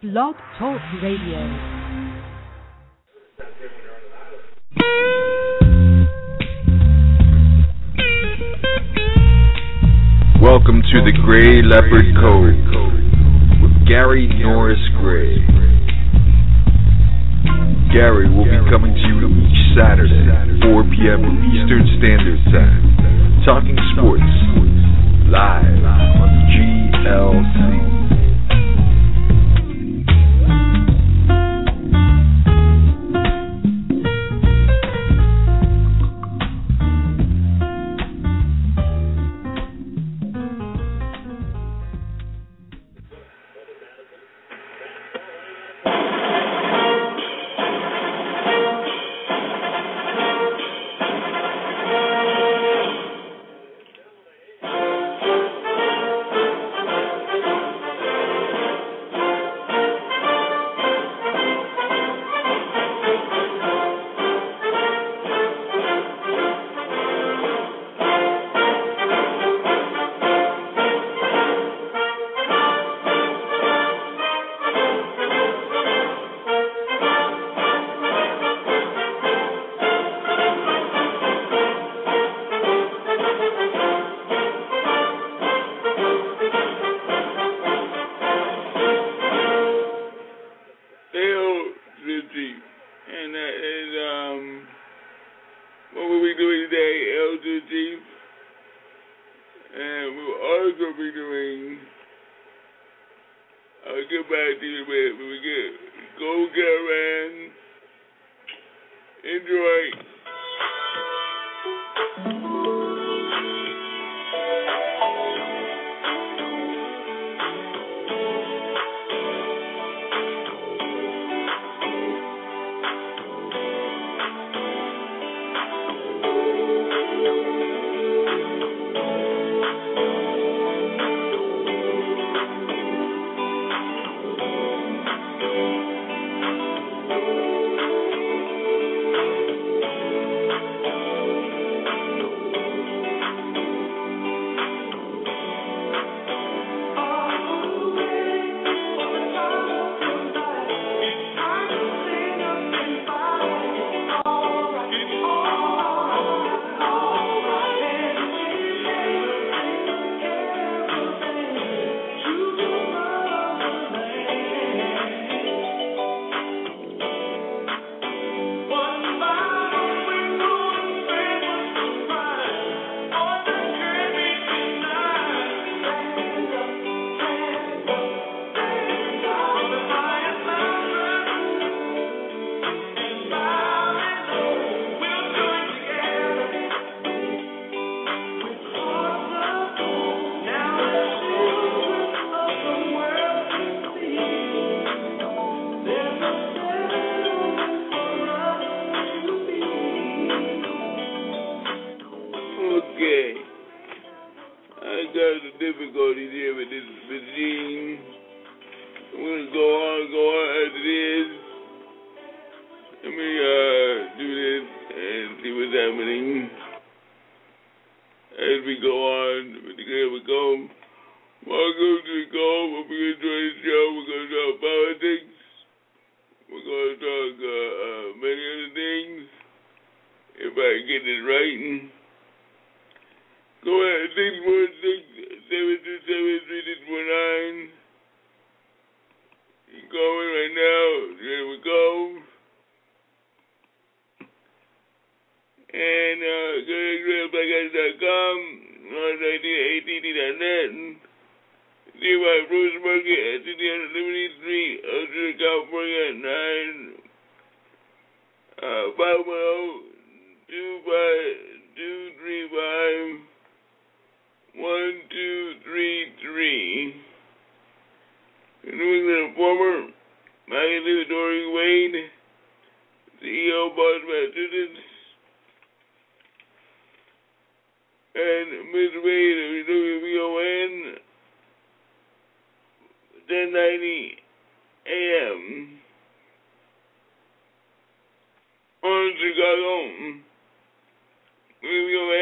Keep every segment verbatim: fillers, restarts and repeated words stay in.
Blog Talk Radio. Welcome to the Gray Leopard Code with Gary Norris Gray. Gary will be coming to you each Saturday, four p.m. Eastern Standard Time, talking sports, live on G L C.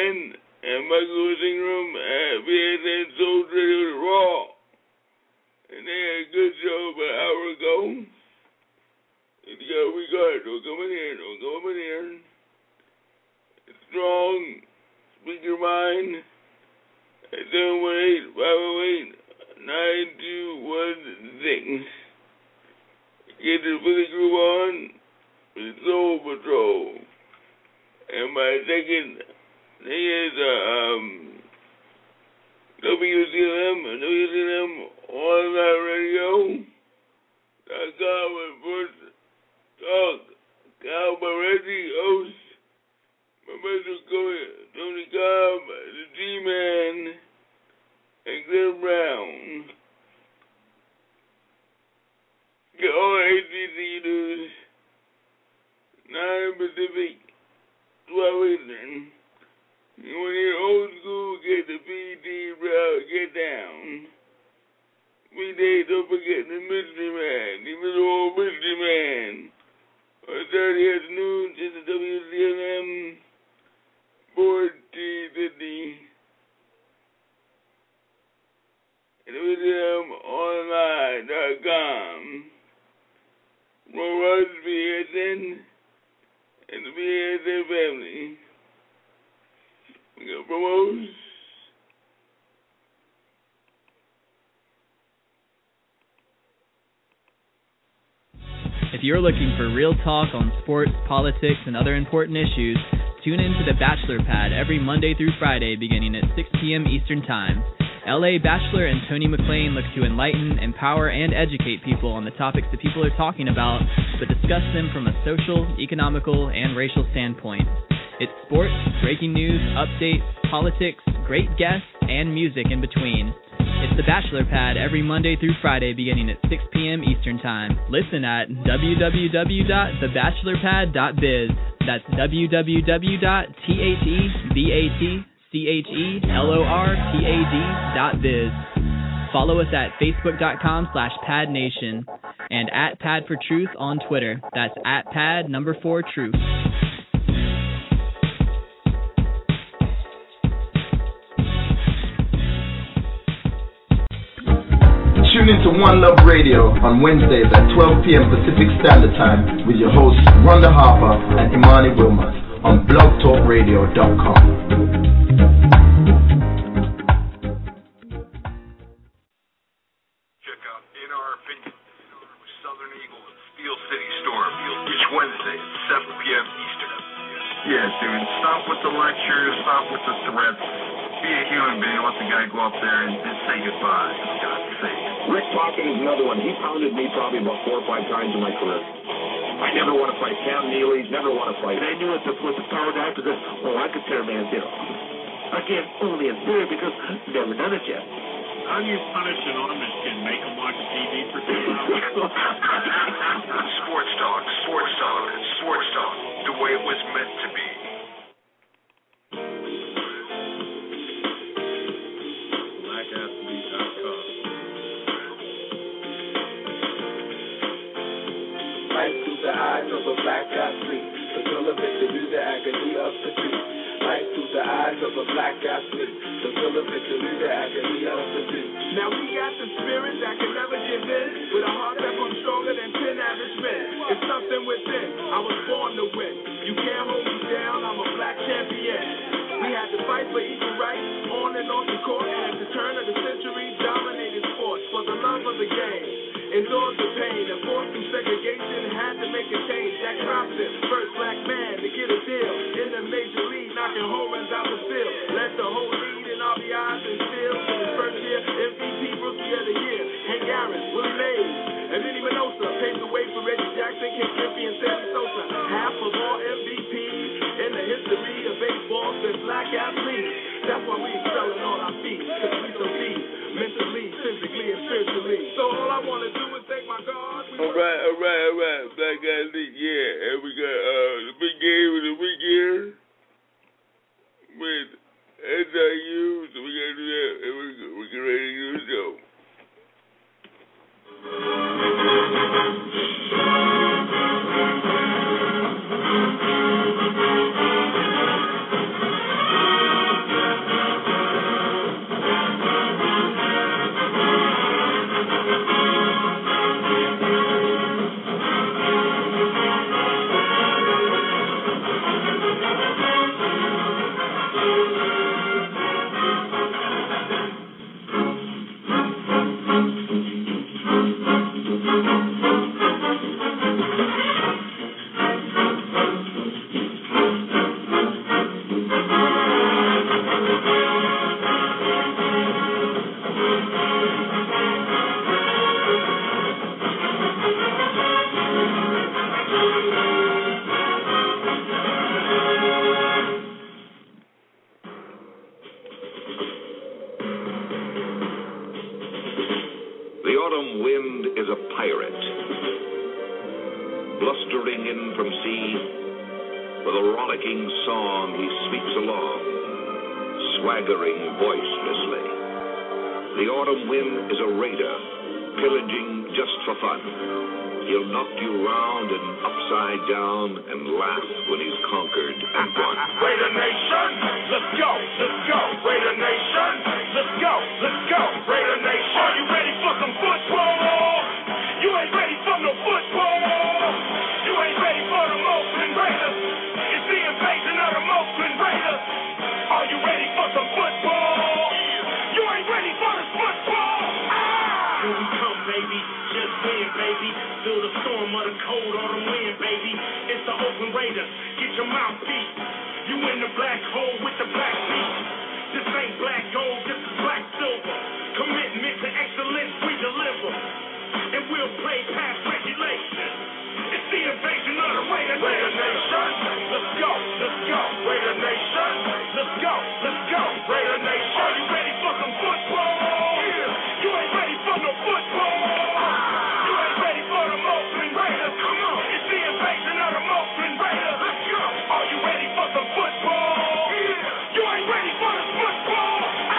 And Michael was in room at V S N Soul Radio Raw. and they had a good show about an hour ago. And you got Ricardo coming in, don't come in here. Strong, speaker mine, at seven one eight, five oh eight, nine two one six. Get the Philly Group on with Soul Patrol. And my second thing is uh, um, W C L M, W C L M online radio dot com with First Talk, Cal Barretti, host, my brother Tony Cobb, the G-Man, and Glenn Brown. Get all A C C news, nine Pacific, twelve Eastern. You want to hear old school, get the P D Brown, get down. Weekdays, don't forget the Mystery Man, the little old Mystery Man. On Saturday afternoon, just the W C L M fourteen fifty. And W C L M online dot com. From Ross B S N and the B S N family. We got promos. If you're looking for real talk on sports, politics, and other important issues, tune in to The Bachelor Pad every Monday through Friday beginning at six p.m. Eastern Time. L A Bachelor and Tony McClain look to enlighten, empower, and educate people on the topics that people are talking about, but discuss them from a social, economical, and racial standpoint. It's sports, breaking news, updates, politics, great guests, and music in between. It's The Bachelor Pad every Monday through Friday beginning at six p.m. Eastern Time. Listen at w w w dot the bachelor pad dot biz. That's w w w dot the bachelorpad dot biz. Follow us at facebook.com slash padnation and at Pad for Truth on Twitter. That's at Pad number four Truth. Tune into One Love Radio on Wednesdays at twelve p.m. Pacific Standard Time with your hosts Rhonda Harper and Imani Wilmot on blog talk radio dot com. Check out In Our Opinion with Southern Eagle and Steel City Storm each Wednesday at seven p.m. Eastern. Yeah, dude, stop with the lectures, stop with the threats. Be a human being. Let the guy go up there and, and say goodbye, for God's sake. Rick Talkin is another one. He pounded me probably about four or five times in my career. I never want to fight Cam Neely. Never want to fight. And I knew it was the power guy because, oh, I could tear a man's head off. I can't only in theory because I've never done it yet. How do you punish an armist kid? Make him watch T V for two hours? Sports talk, sports talk, sports talk, the way it was meant to be. black athlete dot com. Life through the eyes of a black athlete, the thrill of victory, the agony of defeat. Life through the eyes of a black athlete, the thrill of victory, the agony of defeat. Now we got the spirit that can never give in, with a heart that pumps stronger than ten average men. It's something within, I was born to win. You can't hold me down, I'm a black champion. We had to fight for equal rights, on and off the court, and at the turn of the century, dominated sports for the love of the game. Endured the pain and fought through segregation, had to make a change. Jack Robinson, first black man to get a deal in the major league, knocking home runs out the field. Led the whole lead in R B Is and steals in his first year, M V P Rookie of the Year. Hank Aaron, Willie Mays, and Vinny Minosa paved the way for Reggie Jackson, Ken Griffey, and Sammy Sosa. Half of all M V Ps in the history of baseball been black athletes. That's why we excelling on our feet, because we so deep, mentally, physically, and spiritually. So all I want to do is thank my God. All right, all right, all right. Black athlete, yeah. And we got uh, the big game of the week here with S I U. So we got to do that, and we, we get ready to do the show. wind is a pirate, blustering in from sea. With a rollicking song he sweeps along, swaggering boisterously. The autumn wind is a raider, pillaging just for fun. He'll knock you round and upside down and laugh when he's conquered and won. Raider Nation, let's go, let's go. Raider Nation, let's go, let's go. Raider Nation, are you ready for some football? You ain't ready for no football. You ain't ready for the Oakland Raiders. It's the invasion of the Oakland Raiders. Are you ready for some football? You ain't ready for the football. Ah! Here we come, baby. Just win, baby. Feel the storm of the cold autumn wind, baby. It's the Oakland Raiders. Get your mouthpiece. You in the black hole with the black feet. This ain't black gold, this is black silver. Commitment to excellence, we deliver. And we'll play past regulation. It's the invasion of the Raider Nation. Let's go, let's go. Raider Nation. Let's go, let's go. Raider Nation. Are you ready for some football? You ain't ready for no football. You ain't ready for the Oakland Raiders. Come on. It's the invasion of the Oakland Raiders. Let's go. Are you ready for some football? You ain't ready for the football.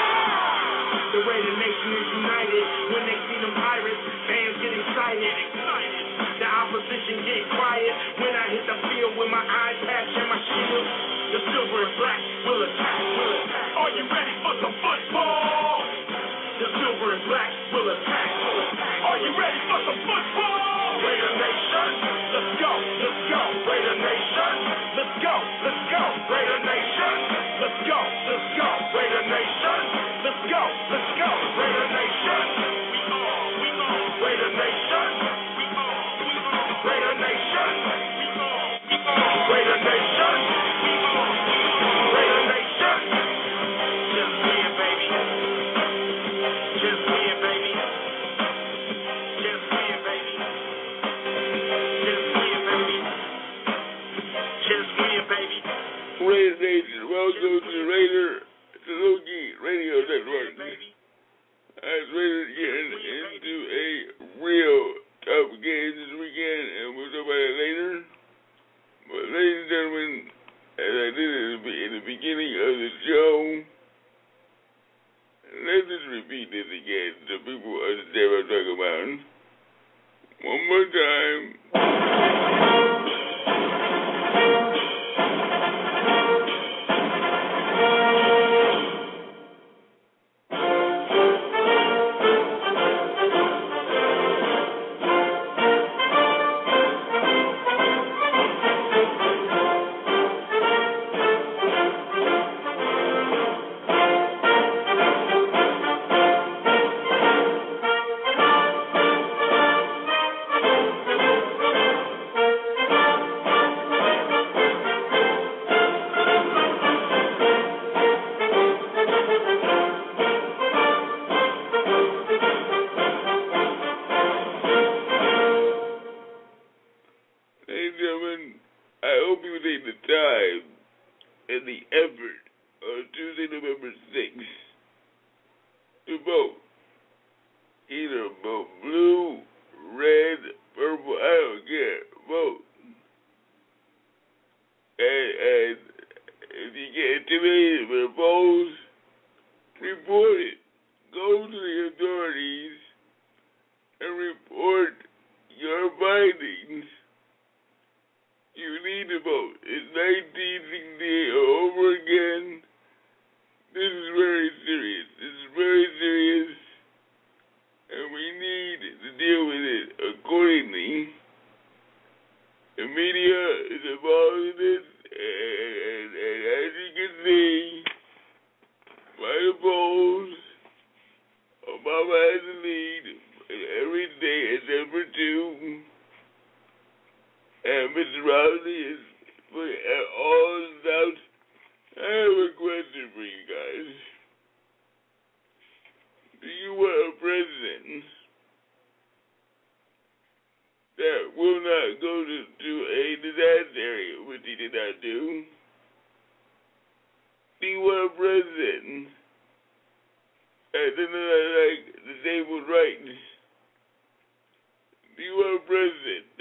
The Raider Nation is united. When they see them pirates, fans get excited. The opposition get quiet. When I hit the field with my eye patch and my shield, the silver and black will attack. Will attack. Are you ready for some football? The silver and black will attack. Are you ready for some football? Raider Nation, let's go, let's go. Raider Nation, let's go, let's go. Raider Nation, let's go, let's go. Raider Nation, let's go, let's go. Raider Nation, we all, we all. Raider Nation, we all, we all. Raider Nation, we all, we all. Raider Nation, we all, we all. Raider Nation, just win, baby. Just win, baby. Just win, baby. Just win, baby. Just win, baby. Raider Nation, welcome to the Raider Saluki Radio Network. As Raiders getting into a real tough game this weekend, and we'll talk about it later. But ladies and gentlemen, as I did in the beginning of the show, let's just repeat this again so people understand what I'm talking about. One more time.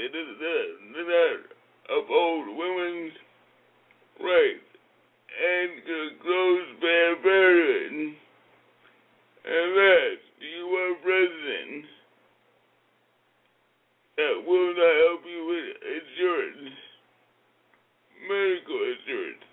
they did not uphold women's rights and could close Planned Parenthood. And last, you are president that will not help you with insurance, medical insurance.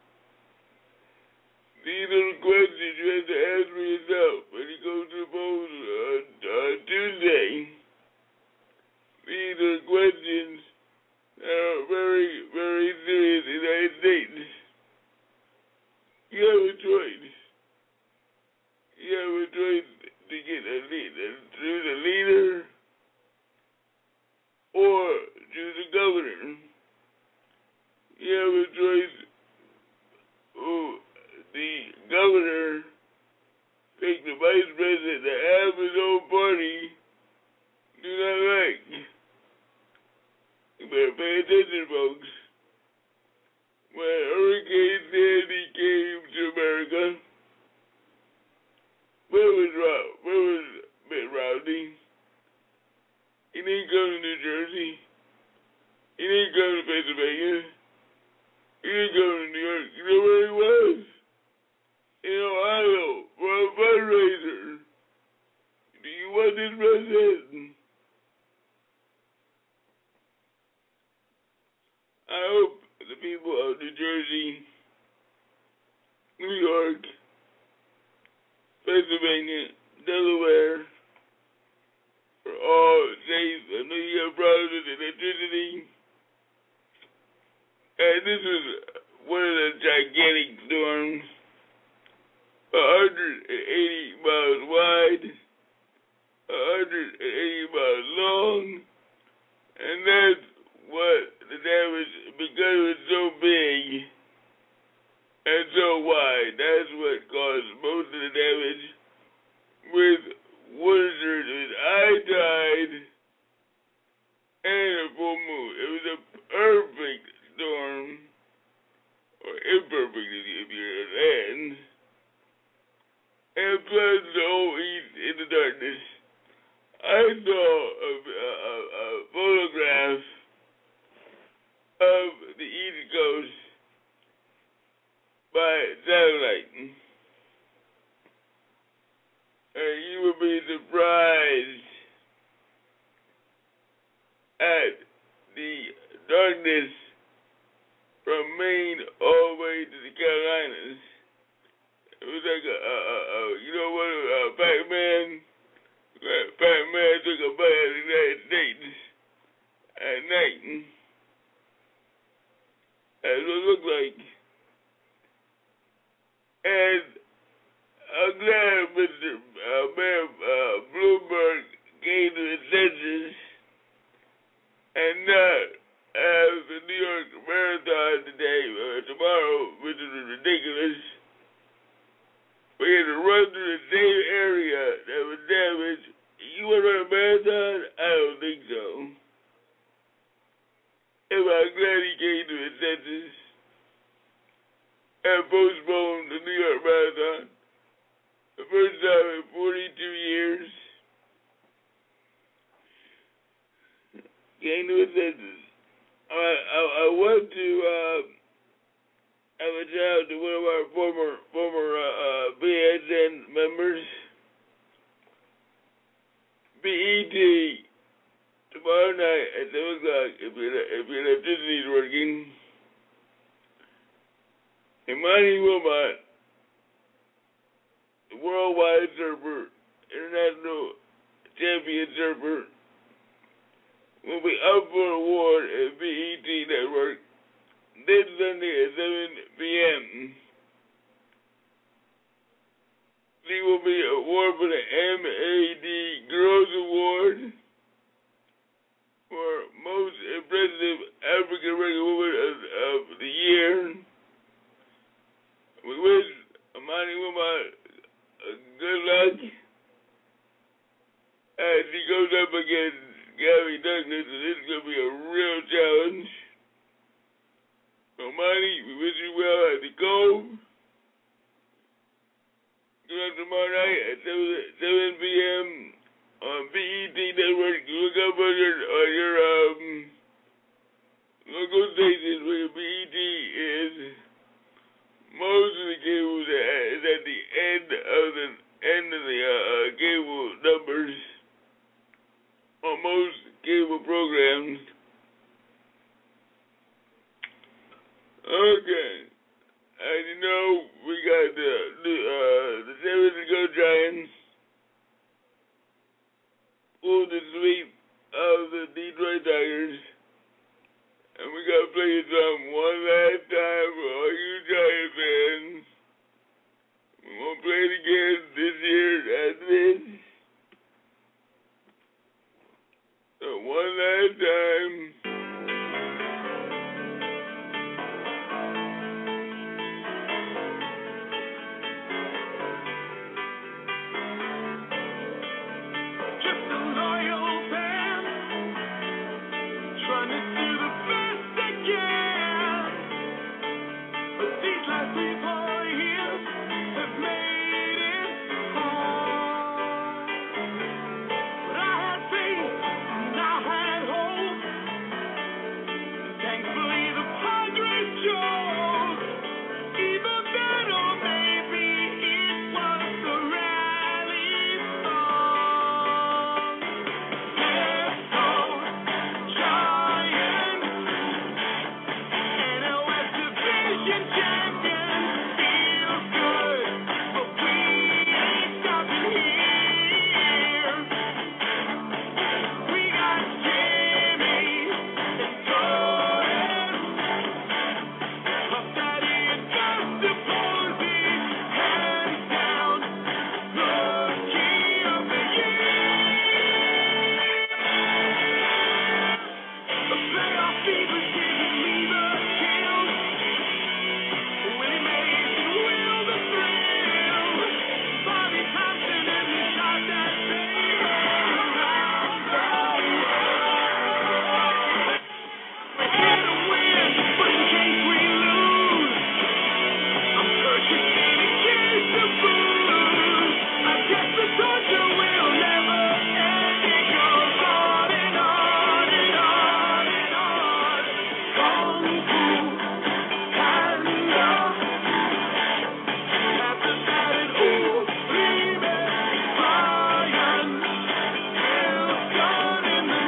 These are the questions you have to ask for yourself when you go to the polls on uh, Tuesday. These are the questions that are very, very serious in the United States. You have a choice. You have a choice to get a leader, choose a leader or choose a governor. You have a choice who the governor takes the vice president that half his own party do not like. You better pay attention, folks. When Hurricane Sandy came to America, where was Rob? Where was Mitt Romney? He didn't come to New Jersey. He didn't come to Pennsylvania. He didn't come to New York. You know where he was? In Ohio for a fundraiser. Do you want this president? I hope the people of New Jersey, New York, Pennsylvania, Delaware, are all safe. I know you have problems with electricity. And this is one of the gigantic storms, one hundred eighty miles wide, one hundred eighty miles long, and that's what the damage, because it was so big and so wide, that's what caused most of the damage with Worcester, with high tide and a full moon. It was a perfect storm, or imperfect if you're a land, and plus the whole east in the darkness. I saw a, a, a photograph of the East Coast by satellite, and you would be surprised at the darkness from Maine all the way to the Carolinas. It was like a, a, a, a you know what, a Pac-Man, Pac-Man took a bite of the United States at night. That's what it looked like. And I'm glad Mister Uh, Mayor uh, Bloomberg came to his senses and not have the New York Marathon today or tomorrow, which is ridiculous. We had to run through the same area that was damaged. You want to run a marathon? I don't think so. And I'm glad he came to his senses and postponed the New York Marathon. The first time in forty-two years. Came to his senses. I, I, I want to uh, have a shout out to one of our former former uh, uh, B S N members. B E T tomorrow night at seven o'clock if your if your electricity is working. Imani Wilmot, the worldwide surfer, international champion surfer, will be up for award at B E T Network this Sunday at seven p.m. She will be awarded for the M A D Girls Award for Most Impressive African American Woman of, of the Year. We wish Imani Wilmot good luck as she goes up against Gabby Douglas, and this is going to be a real challenge. So, Imani, we wish you well at the Cove. Get up tomorrow night at seven p.m. on B E T Network. Look up on your, on your um, cable programs. Okay. As you know, we got the the, uh, the San Francisco Giants pulled the sweep of the Detroit Tigers. And we got to play it some one last time for all you Giant fans. We won't play it again this year after this. So one last time. Just a loyal fan, trying to do the best they can. But these last three, four years have made it hard. But I had faith and I had hope. And thankfully the Padres chose. Even better, maybe it was the rally song. Let's go, Giants! N L West Division champion feels good, but we ain't stopping here. We got Jimmy and Torres, Puff Daddy and Buster Posey, hands down, rookie of the year. The playoff fever didn't leave a chill. Willie Mays and Will the Thrill. Bobby Thompson and the shot that saved around the world. We're here to win, but in case we lose, I'm purchasing a case of booze. I guess the torture will never end. It goes on and on and on and on. Kung Fu Panda. After that, and ooh, remix Brian. Still gone in the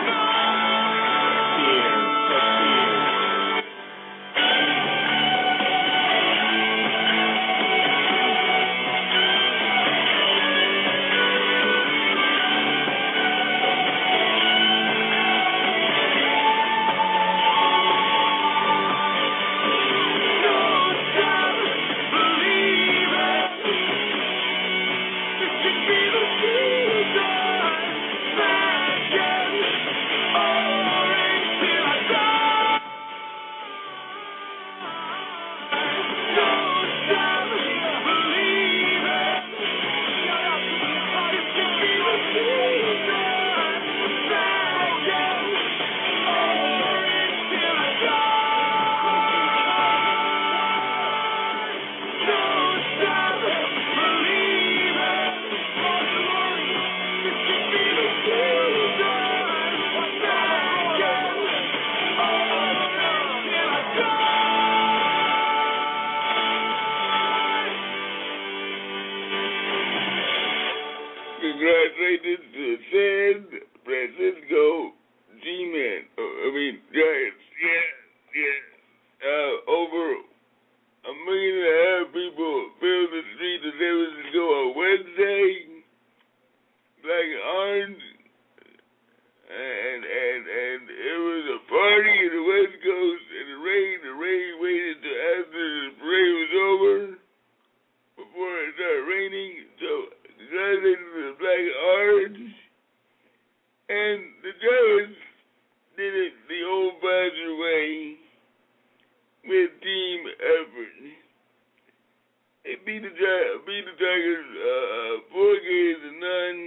Congratulations to San Francisco G-Men. Oh, I mean, Giants. Yeah, yeah. Uh, over a million and a half people filled the streets of San Francisco on Wednesday. Black and orange. And, and, and it was a party in the West Coast, and the rain, the rain waited till after the parade was over before it started raining. So, congratulations to the Black and orange. And the Giants did it the old-fashioned way with team effort. They beat the Gi- beat the Tigers uh, four games to none.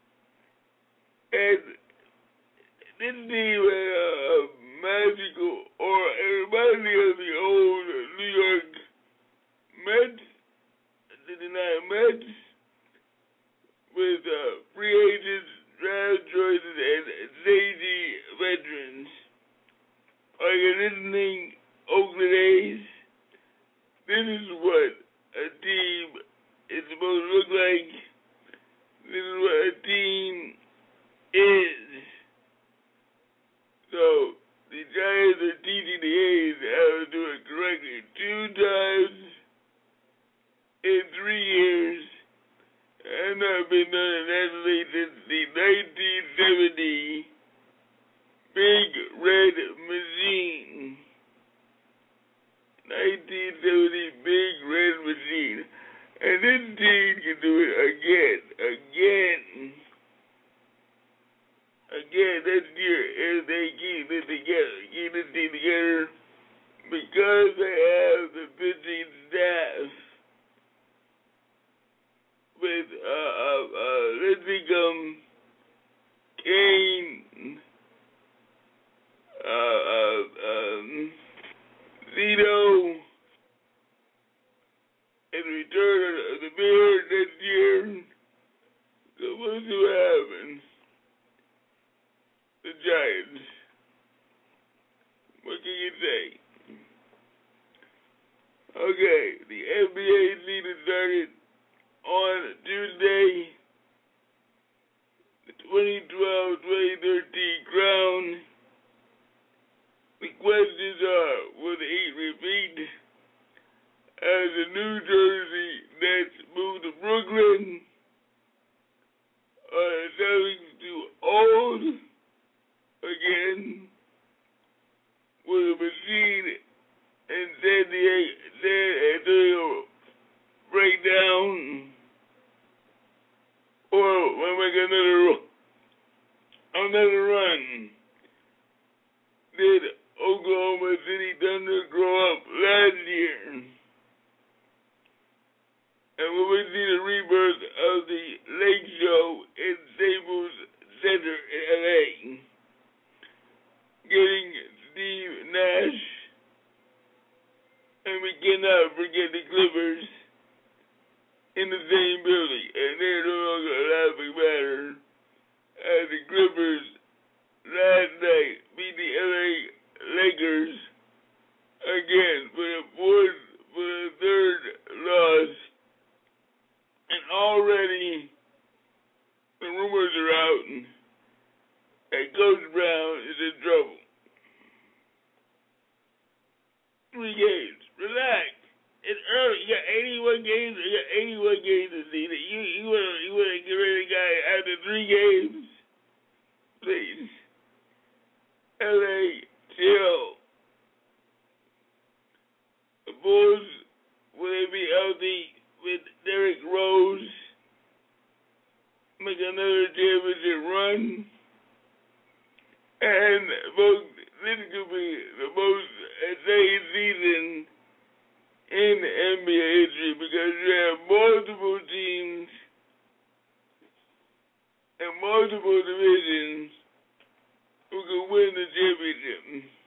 And this team had a, a magical, or it reminded me of the old New York Mets, fifty-nine Mets, with uh, free agents, draft choices, and lazy veterans. Are you listening, Oakland A's? This is what a team is supposed to look like. This is what a team is. after teaching the A's how to do it correctly two times in three years, and I've been done an athlete since the nineteen seventy Big Red Machine. nineteen seventy Big Red Machine. And this team can do it again, again. Again, this year, if they keep it together, keep this team together, because they have the pitching staff with uh, uh, uh, Lincecum, Kane, uh, uh, um, Zito, and return of the Bears next year. So we'll see what happens. The Giants. What can you say? Okay, the N B A season started on Tuesday, the twenty twelve twenty thirteen crown. The questions are, will the Heat repeat as the New Jersey Nets move to Brooklyn? Are the Celtics too old again? Will the machine in San Diego, San Antonio break down? Or will we make another, another run? Did Oklahoma City Thunder grow up last year? And will we see the rebirth of the Lake Show in Staples Center in L A? Getting Steve Nash, and we cannot forget the Clippers in the same building, and they're no longer a laughing matter as the Clippers last night beat the L A Lakers again for the fourth, for the third loss, and already the rumors are out that Coach Brown is in trouble. Three games. Relax. It's early. You got eighty-one games. You got eighty-one games to see. You you want you want to get rid of the guy after three games? Please. L A, chill. The Bulls, will they be healthy with Derrick Rose? Make another championship run? And folks, this could be the most insane season in the N B A history because you have multiple teams and multiple divisions who can win the championship.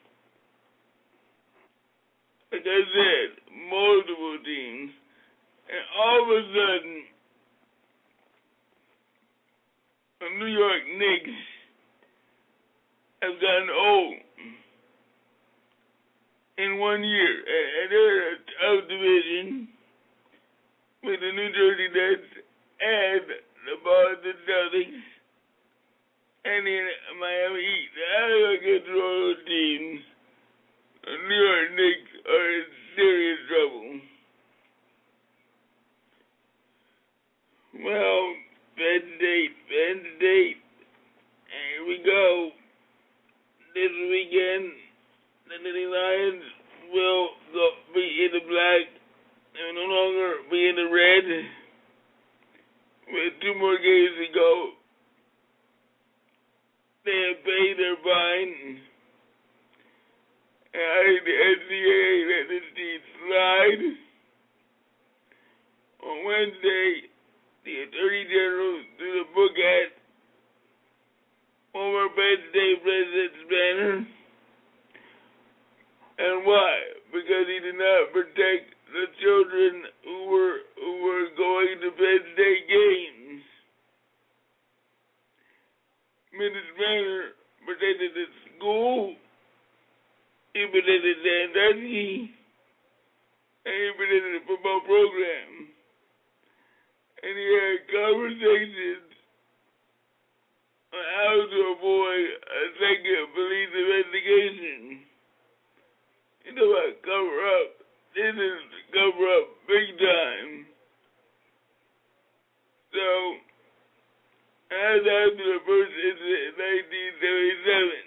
Like I said, multiple teams. And all of a sudden, the New York Knicks have gotten old in one year. And they're a tough division with the New Jersey Nets and the Boston Celtics and the Miami Heat. How do I get through all those teams? The New York Knicks are in serious trouble. Well, Penn State, Penn State. Here we go. This weekend, the Nittany Lions will go, be in the black and no longer be in the red. With two more games to go, they have paid their fine. And I think the N C A A let this team slide. On Wednesday, the Attorney General threw the book at former Penn State President Banner. And why? Because he did not protect the children who were who were going to Penn State games. Mister Banner protected the school, he protected Sandusky, and he protected the football program. And he had conversations on how to avoid a second police investigation. this is cover up big time. So, as after the first incident in nineteen seventy-seven,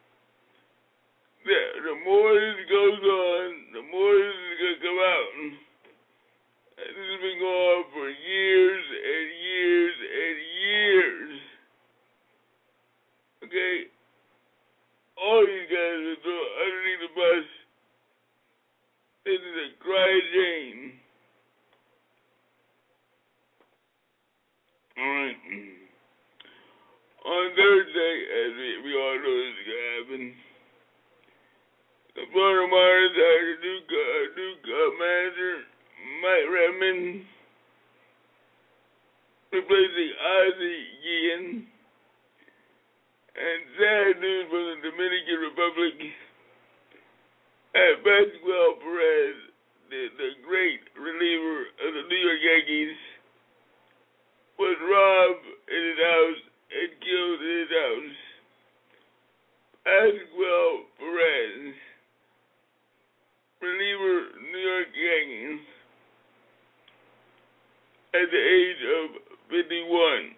the, the more this goes on, the more this is going to come out. And this has been going on for years and years and years. Okay? All these guys are thrown underneath the bus. This is a crying shame. Alright. On Thursday, as we, we all know this is going to happen, the Florida Marlins hired a new, uh, new uh, manager, Mike Redmond, replacing Ozzie Guillen. And sad news from the Dominican Republic, at Pascual Perez, the, the great reliever of the New York Yankees, was robbed in his house and killed in his house. Pascual Perez, reliever New York Yankees, at the age of fifty-one.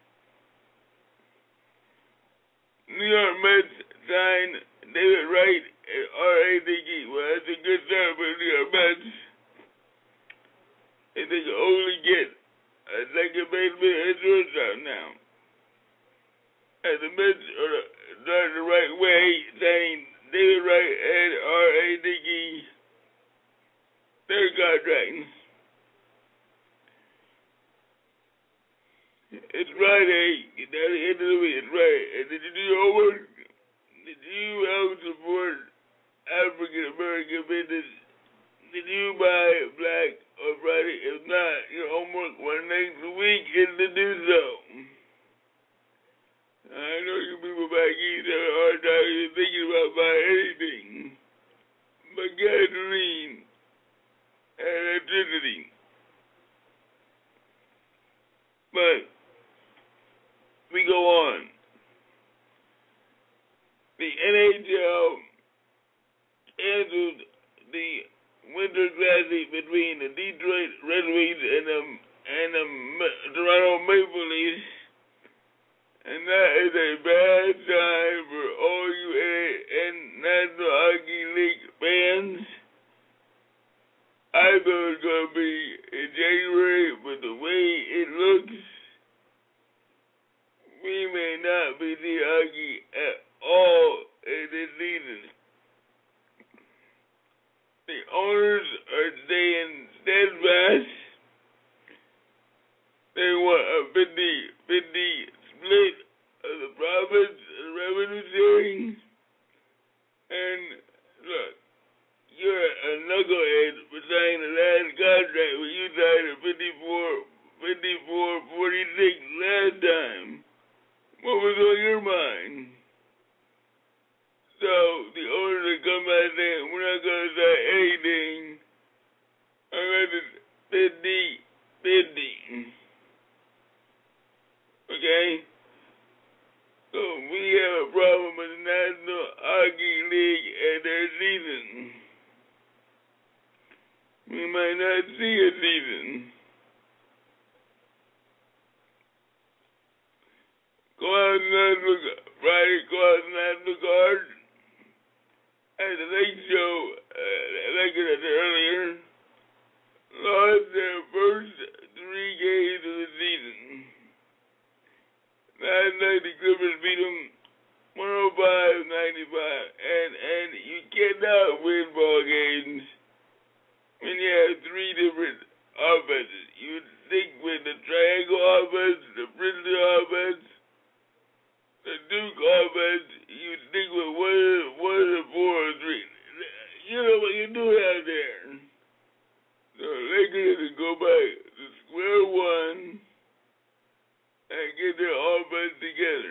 New York Mets signed David Wright and R A Dickey. Well, that's a good start for the New York Mets. If they can only get a second baseman and shortstop now. And the Mets are starting the right way, signing David Wright and R A Dickey their contracts. It's Friday. It's at the end of the week. It's Friday. And did you do your homework? Did you help support African American business? Did you buy black on Friday? If not, your homework for next week is to do so. I know you people back east have a hard time even thinking about buying anything but gasoline and electricity. But we go on. The N H L canceled the Winter Classic between the Detroit Red Wings and the, and the Toronto Maple Leafs, and that is a bad time for all you N National Hockey League fans. I thought it was going to be in January, but the way it looks, we may not be seeing hockey at all in this season. The owners are staying steadfast. They want a fifty-fifty split of the profits and revenue sharing. And look, you're a knucklehead for signing the last contract when you signed a fifty-four, fifty-four, forty-six last time. What was on your mind? So the owners that come back saying, we're not going to sign anything. I'm going to fifty fifty. Okay? So we have a problem with the National Hockey League and their season. We might not see a season. Go out and National Friday, go out and National Guard. At the late show, uh, like I said earlier, lost their first three games of the season. Last night the Clippers beat them one oh five ninety-five, and and you cannot win ball games when you have three different offenses. You think with the triangle offense, the Brindley offense, the Duke offense, you think with one, one of the four or three. You know what you do out there. So Lakers to go back to square one and get their offense together.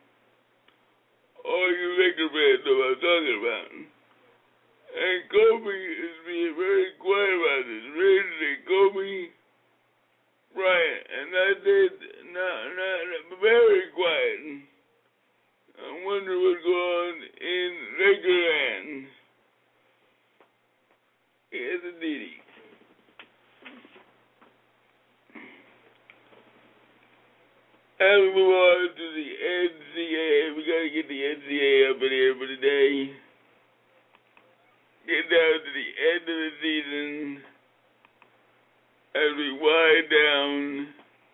All you Laker fans know what I'm talking about. And Kobe is being very quiet about this. Really, Kobe Bryant, and that's it. Not, not, very quiet. I wonder what's going on in Lakerland. Yes, indeed. N C A A up in here for today. Get down to the end of the season as we wind down.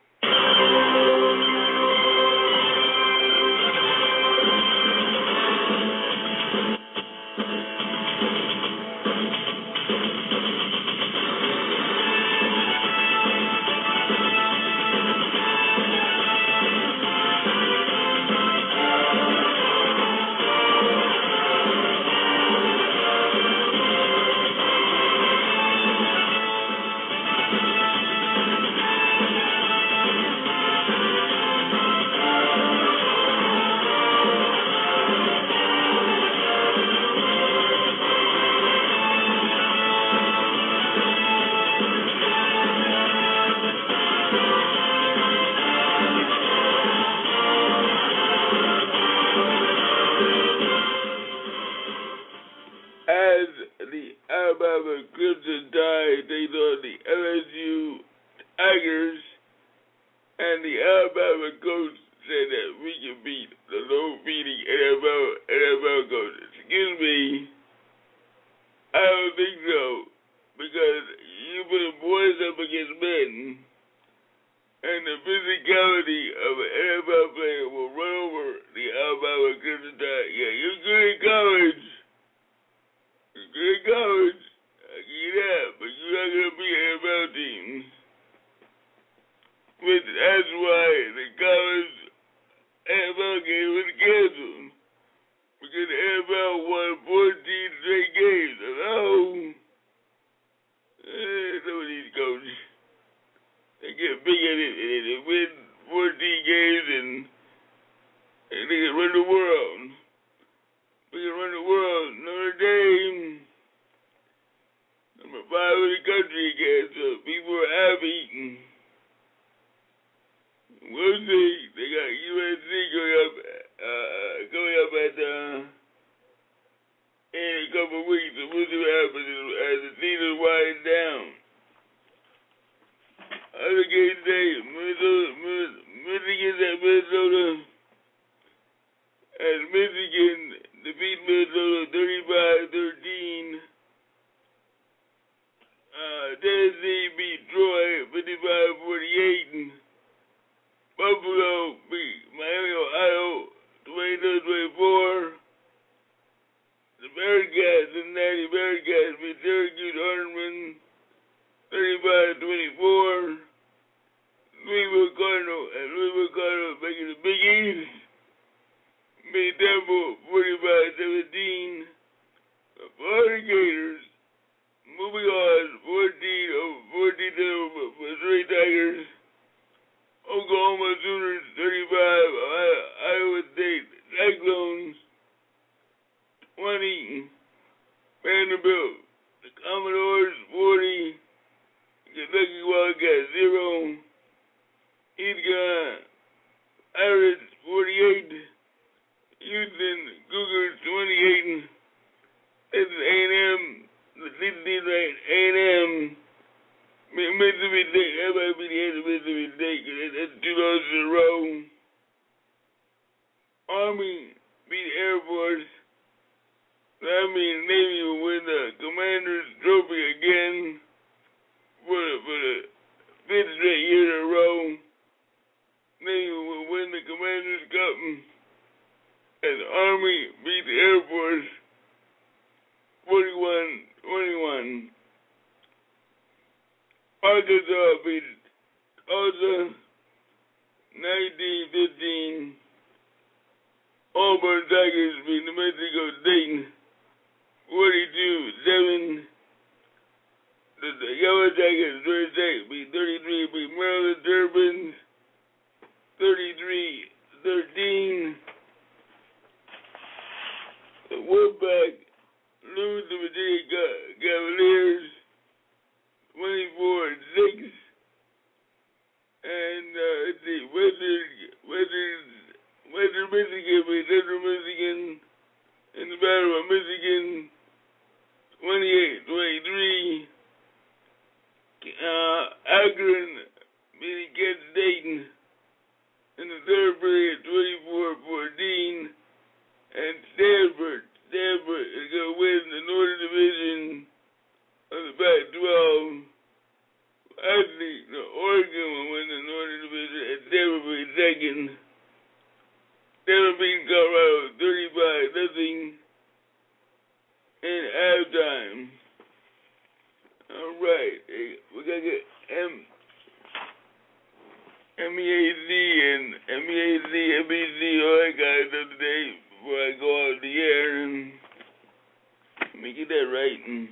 As the Alabama Crimson Tide takes on the L S U Tigers, and the Alabama coach said that we can beat the low-feeding N F L, N F L coaches. Excuse me, I don't think so, because you put boys up against men, and the physicality of an N F L player will run over the Alabama Crimson Tide. Yeah, you're good in college. You're good in college. I give you that, but you're not going to be an N F L team. But that's why the college N F L game was canceled. Because the N F L won fourteen straight games. Hello? Eh, some of these coaches, they get big at it and they win fourteen games and, and they can run the world. We can run the world. Notre Dame, number five in the country again, so people are happy. We'll see. They got U S C going up, uh, going up at, uh, in a couple of weeks, so we'll see what happens as the season winds down. Other games today, Minnesota, Michigan's at Minnesota, as Michigan defeat Minnesota thirty-five thirteen. Uh, Tennessee beat Troy fifty-five forty-eight. Buffalo beat Miami, Ohio twenty-two twenty-four. The Bearcats, Cincinnati Bearcats beat Syracuse Hardeman thirty-five twenty-four. Louisville Cardinals and Louisville Cardinals making the Big East. Beat Temple forty-five seventeen. The Florida Gators moving on fourteen over fourteen over for three Tigers. Oklahoma Sooners thirty-five, Iowa State Cyclones twenty, Vanderbilt, the Commodores forty, Kentucky Wildcats zero, East Carolina Pirates forty-eight, Houston Cougars twenty-eight, Texas A and M, the sixteenth ranked A and M. Mississippi State, everybody beat the end of Mississippi State because that's two losses in a row. Army beat Air Force. That means Navy will win the Commander's Trophy again for the, for the fifth straight year in a row. Navy will win the Commander's Cup. And the Army beat the Air Force forty-one twenty-one. Arkansas beat Tulsa nineteen fifteen. Auburn Tigers beat New Mexico State forty-two seven. The, the Yellow Jackets, Georgia Tech beat thirty-three, beat Maryland Terrapins thirty-three thirteen. The Wolfpack lose to Virginia Cavaliers twenty-four six. And uh, let's see, Western, Western, Western Michigan beat Central Michigan in the Battle of Michigan twenty-eight twenty-three. Uh, Akron beat Kent State in the third period twenty-four fourteen. and Stanford. Stanford is going to win the Northern Division of the Pac twelve. Actually, no, Oregon will win the Northern Division, and Stanford will be second. Stanford beat Colorado thirty-five nothing in halftime. All right, we got to get M. M E A Z and M E A Z, M E Z, all that kind of stuff today before I go out the air and let me get that right. And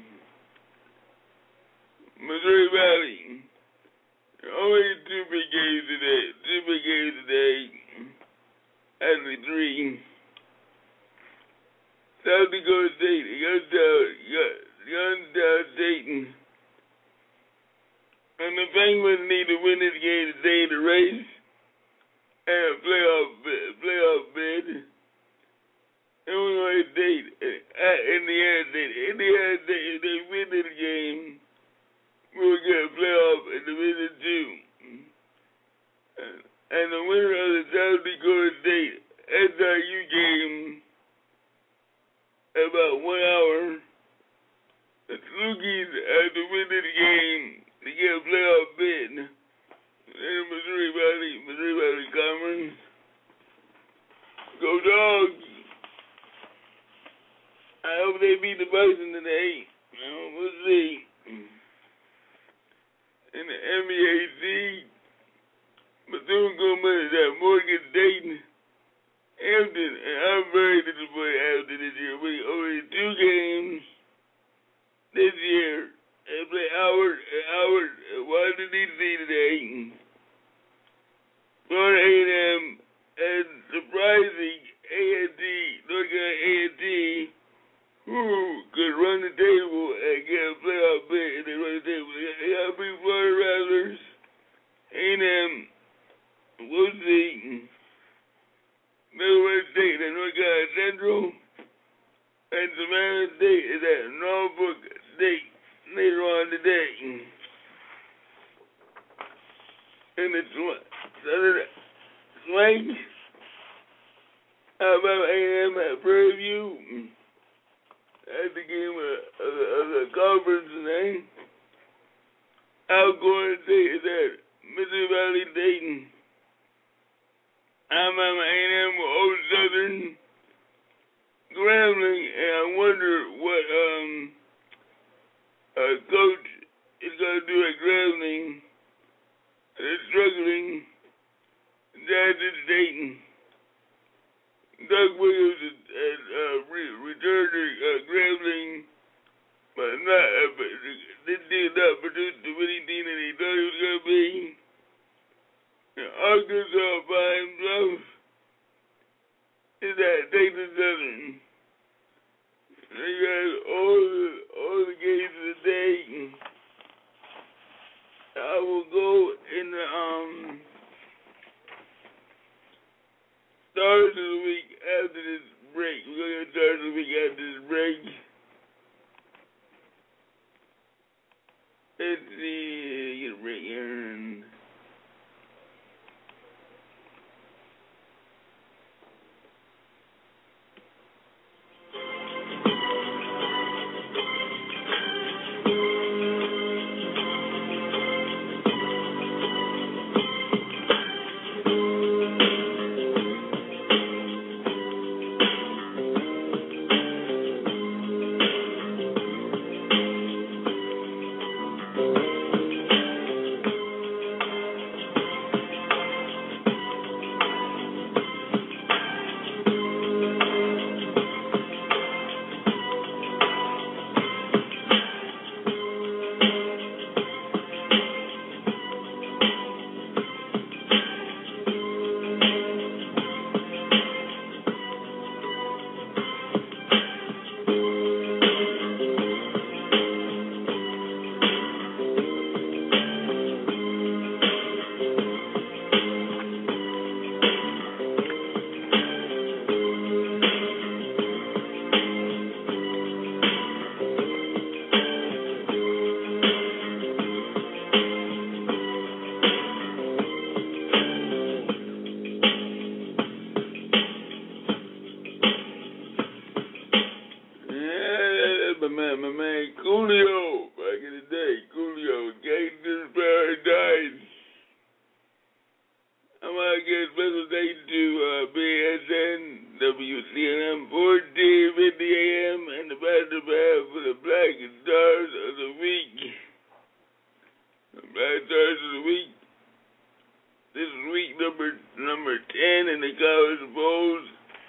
Missouri Valley, only two big games today, two big games today, actually three. South Dakota State, Youngstown, Youngstown State, and the Penguins need to win this game to stay in the race and a playoff, playoff bid. Illinois State, Indiana State, Indiana State, if they win this game, we'll get a playoff in Division Two. And the winner of the South Dakota State S I U game, about one hour, the Flukies have to win this game to get a playoff bid in Missouri Valley, Missouri Valley Conference. Go Dogs! I hope they beat the Bison today. Well, we'll see. In the M E A C, Bethune-Cookman is at Morgan State, Hampton, and I'm very disappointed Hampton this year. We only two games this year. They play Howard and Howard and Washington D C today. Florida A and M and surprising A and T, North Carolina A and T, who could run the table and get a playoff bid if they run the table. They got to beat Florida Rattlers, A and M, we'll see. Middlesex State at North Carolina Central, and Savannah State is at Norfolk State later on today. In the Southern Swank, Alabama A and M at Prairie View. That's the game of, of, of the conference today. Alcorn State is at Missouri Valley Dayton. Alabama A and M will hold Southern Grambling, and I wonder what um a coach is going to do at Grambling. They're struggling. Jackson Dayton. Doug Williams has uh, re- returned to uh, Grambling, but not uh, but this did not produce the winning team that he thought he was going to be. Arkansas Pine Bluff is at Texas Southern. They got all the, all the games of the day. I will go in the um start of the week after this break. man, my man Coolio, back in the day, Coolio, Gangster's Paradise. I want to give a special thanks to uh, B S N, W C N M, fourteen fifty A M, and the Bachelor Pad for the Black Stars of the Week. The Black Stars of the Week. This is week number number ten in the college polls.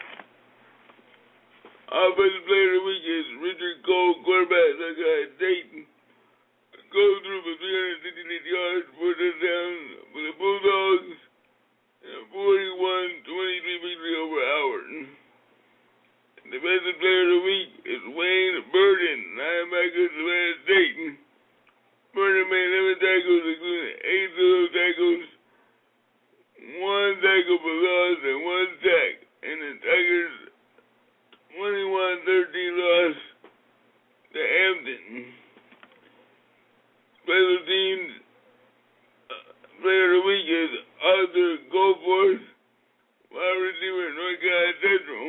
Offensive player of the week is Richard Cole, quarterback like I Dayton. Goes through for three hundred sixty-six yards, four touchdowns for the Bulldogs, and a forty-one twenty-three victory over Howard. The defensive player of the week is Wayne Burden, linebacker of Savannah State. Burden made eleven tackles, including eight solo tackles, one tackle for loss, and one sack. And the Tigers twenty-one thirteen loss to Hampton. Special teams uh, player of the week is Arthur Goforth, wide receiver, North Carolina Central.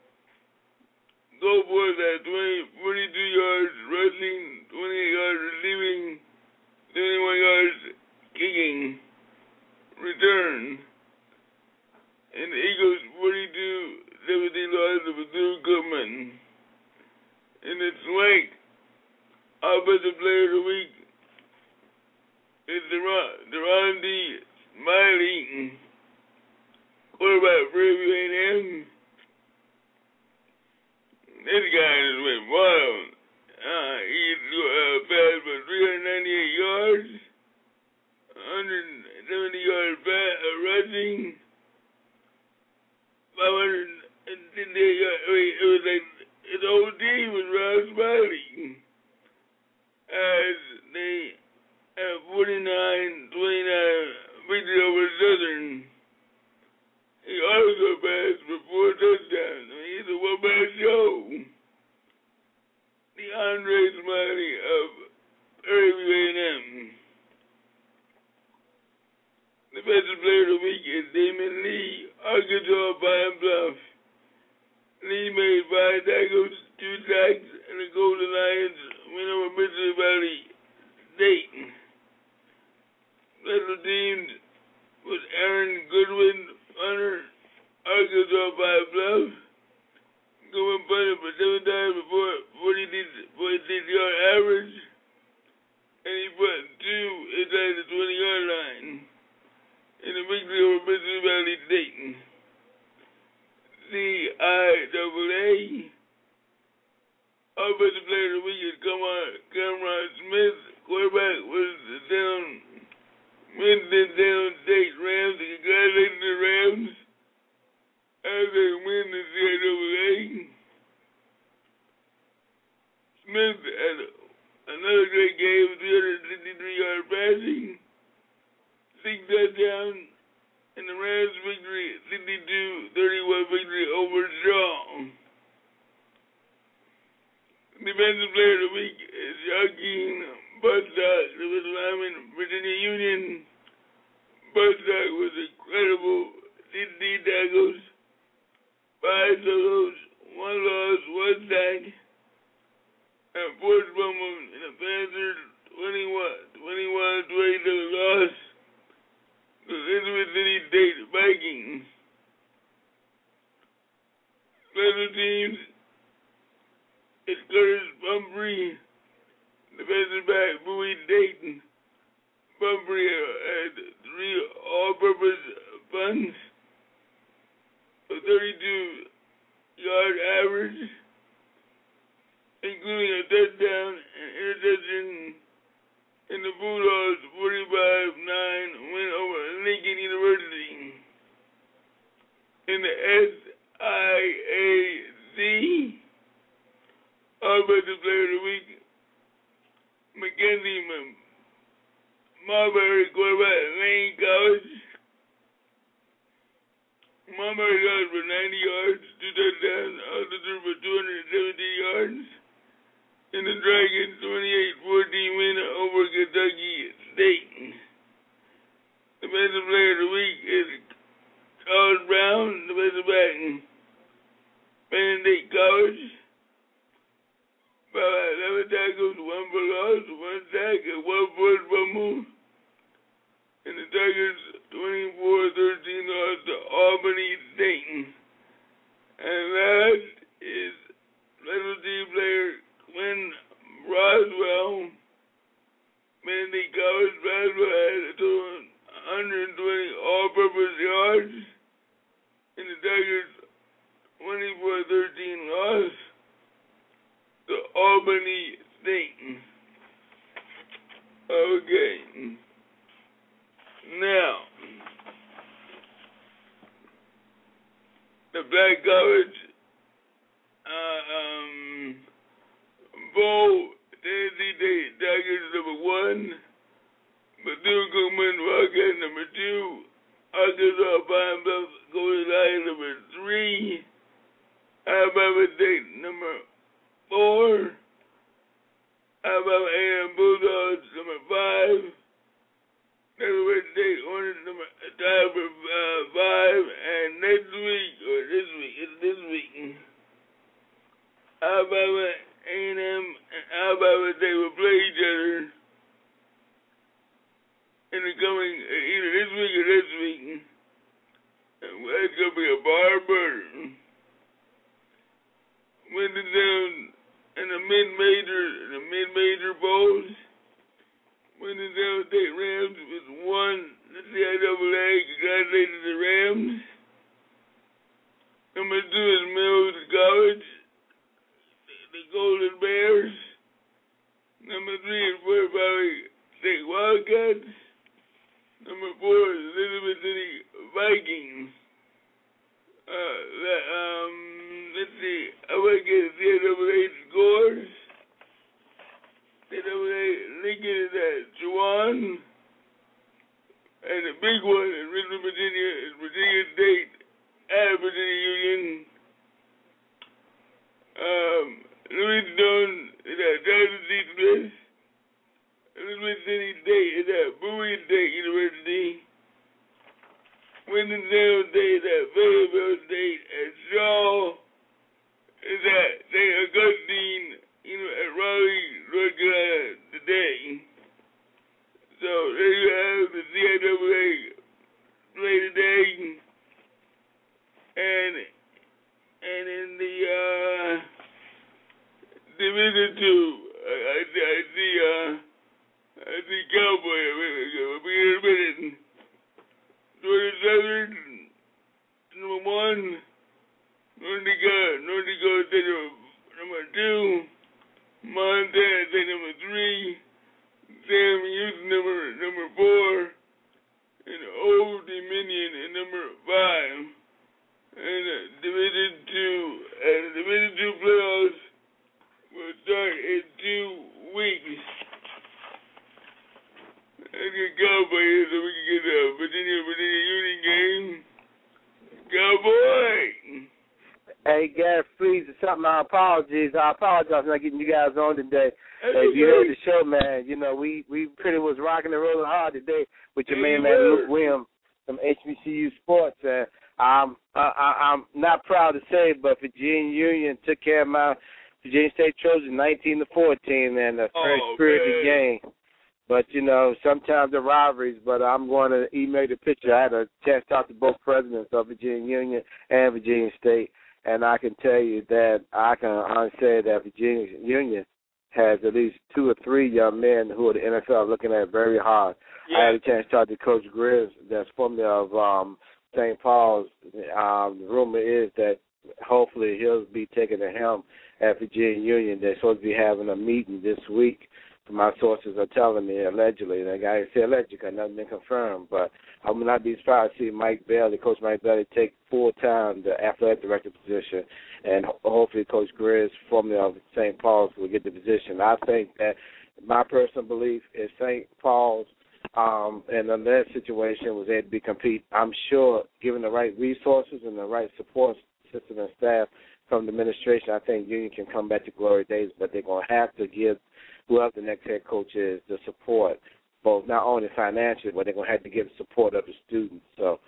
Goforth had twenty, forty-two yards rushing, twenty-eight yards receiving, twenty-one yards kicking return. And the Eagles forty-two seventeen loss to Bethune Cookman. In the Swank, offensive player of the week is Deron D. Smiley, quarterback for A and M. This guy just went wild. Uh, he uh, passed for three hundred ninety-eight yards, one hundred seventy yards pass, uh, rushing, five hundred fifty-eight yards. Wait, it was like his whole team was Ron Smiley. As they have forty-nine twenty-nine victory over Southern. He also passed for four touchdowns. I mean, he's a one-man show. The Andre Smiley of Prairie View A and M. The best player of the week is Damon Lee, Arkansas Pine Bluff. Lee made five tackles, two sacks, and the Golden Lions win over Mississippi Valley State. Special teams was Aaron Goodwin, punter, Arkansas Pine Bluff. Goodwin punted for seven times before forty-six yard average, and he put two inside the twenty yard line in the victory over Mississippi Valley State. C I A A. Offensive player of the week is Cameron Smith. Quarterback was the down Winston-Salem State Rams. Congratulations to the Rams as they win the C I A A. Smith had another great game, three hundred sixty-three yard passing, six touchdowns, and the Rams victory, sixty-two thirty-one victory over Shaw. Defensive player of the week is Joaquin Bustock, defensive lineman, Virginia Union. Bustock was incredible, sixteen tackles, five solos, one loss, one sack, and forced fumbles in a Panthers twenty-one twenty-seven loss to Elizabeth City State Vikings. Special teams is Curtis Pumphrey, defensive back, Bowie Dayton. Pumphrey had three all-purpose punts for thirty-two yard average, including a touchdown and interception in the Bulldogs' forty-five nine win over Lincoln University. In the S I A C, Offensive Player of the Week, Mackenzie Marbury, quarterback at Lane College. Marbury got for ninety yards, two touchdowns, also threw for two hundred seventeen yards. In the Dragons' twenty-eight fourteen win over Kentucky State. The best player of the week is Charles Brown, the best back in Penn State College. About seven tackles, one for loss, one sack, and one forced fumble. And the Tigers twenty-four thirteen lost to Albany State. And last is specialty player Quinn Roswell. Mandy College Roswell had a total of one hundred twenty all-purpose yards. And the Tigers twenty-four thirteen loss to Albany State. Okay. Now, the Black College uh, um, Bowl, Tennessee State Tigers number one, Bethune-Cookman Rockets number two, Arkansas Pine Bluff Golden Lions number three, Alabama State number four, Alabama A and M Bulldogs number five, Delaware State Hornets number tied for uh, five, and next week or this week, it's this week, Alabama A and M and Alabama State will play each other in the coming either this week or this week. And it's gonna be a bar burner. Went down in the mid-major, the mid-major bowls. Winston-Salem State Rams was one. The C I A A, congratulations to the Rams. Number two is Mills College, the Golden Bears. Number three is Fort Valley State Wildcats. Number four is Elizabeth City Vikings. Uh, um, let's see. I want to get the C I A A scores. C I A A Lincoln is at Juwan. And the big one in Richmond, Virginia is Virginia State at Virginia Union. Um, Louis Stone is at Johnson C. Smith. Elizabeth City State is at Bowie State University. Winston-Salem State is at Fayetteville State. And Shaw is at Saint Augustine, you know, at Raleigh, North Carolina today. So there you have the C I A A play today. And and in the uh, Division Two, I, I, I see uh, I see Cowboy. We'll be in a minute. Georgia Southern, number one. North Dakota, North Dakota State number two. Montana State number three. Sam Houston number number four. And Old Dominion at number five. And uh, Division Two, and the Division Two playoffs will start in two weeks. Let's get Cowboy here so we can get the Virginia Virginia Union game. Cowboy. Hey, Gary Freeze, or something. I apologize. I apologize for not getting you guys on today. That's Hey, if you okay. heard the show, man, you know we we pretty was rocking and rolling hard today with your Yeah, main you man were. Luke Williams from H B C U Sports. And I'm I, I, I'm not proud to say it, but Virginia Union took care of my Virginia State Trojans nineteen to fourteen, and the first Oh, spirited man. game. But, you know, sometimes the rivalries, but I'm going to email the picture. I had a chance to talk to both presidents of Virginia Union and Virginia State, and I can tell you that I can honestly say that Virginia Union has at least two or three young men who are the N F L looking at it very hard. Yeah. I had a chance to talk to Coach Grizz, that's formerly of um, Saint Paul's. Um, the rumor is that hopefully he'll be taking the helm at Virginia Union. They're supposed to be having a meeting this week. My sources are telling me allegedly. And I got to say allegedly because nothing been confirmed. But I would not be surprised to see Mike Bailey, Coach Mike Bailey, take full-time the athletic director position. And hopefully Coach Grizz, formerly of Saint Paul's, will get the position. I think that my personal belief is Saint Paul's um, in that situation was able to be compete. I'm sure given the right resources and the right support system and staff from the administration, I think Union can come back to glory days, but they're going to have to give whoever the next head coach is the support, both not only financially, but they're going to have to give the support of the students. So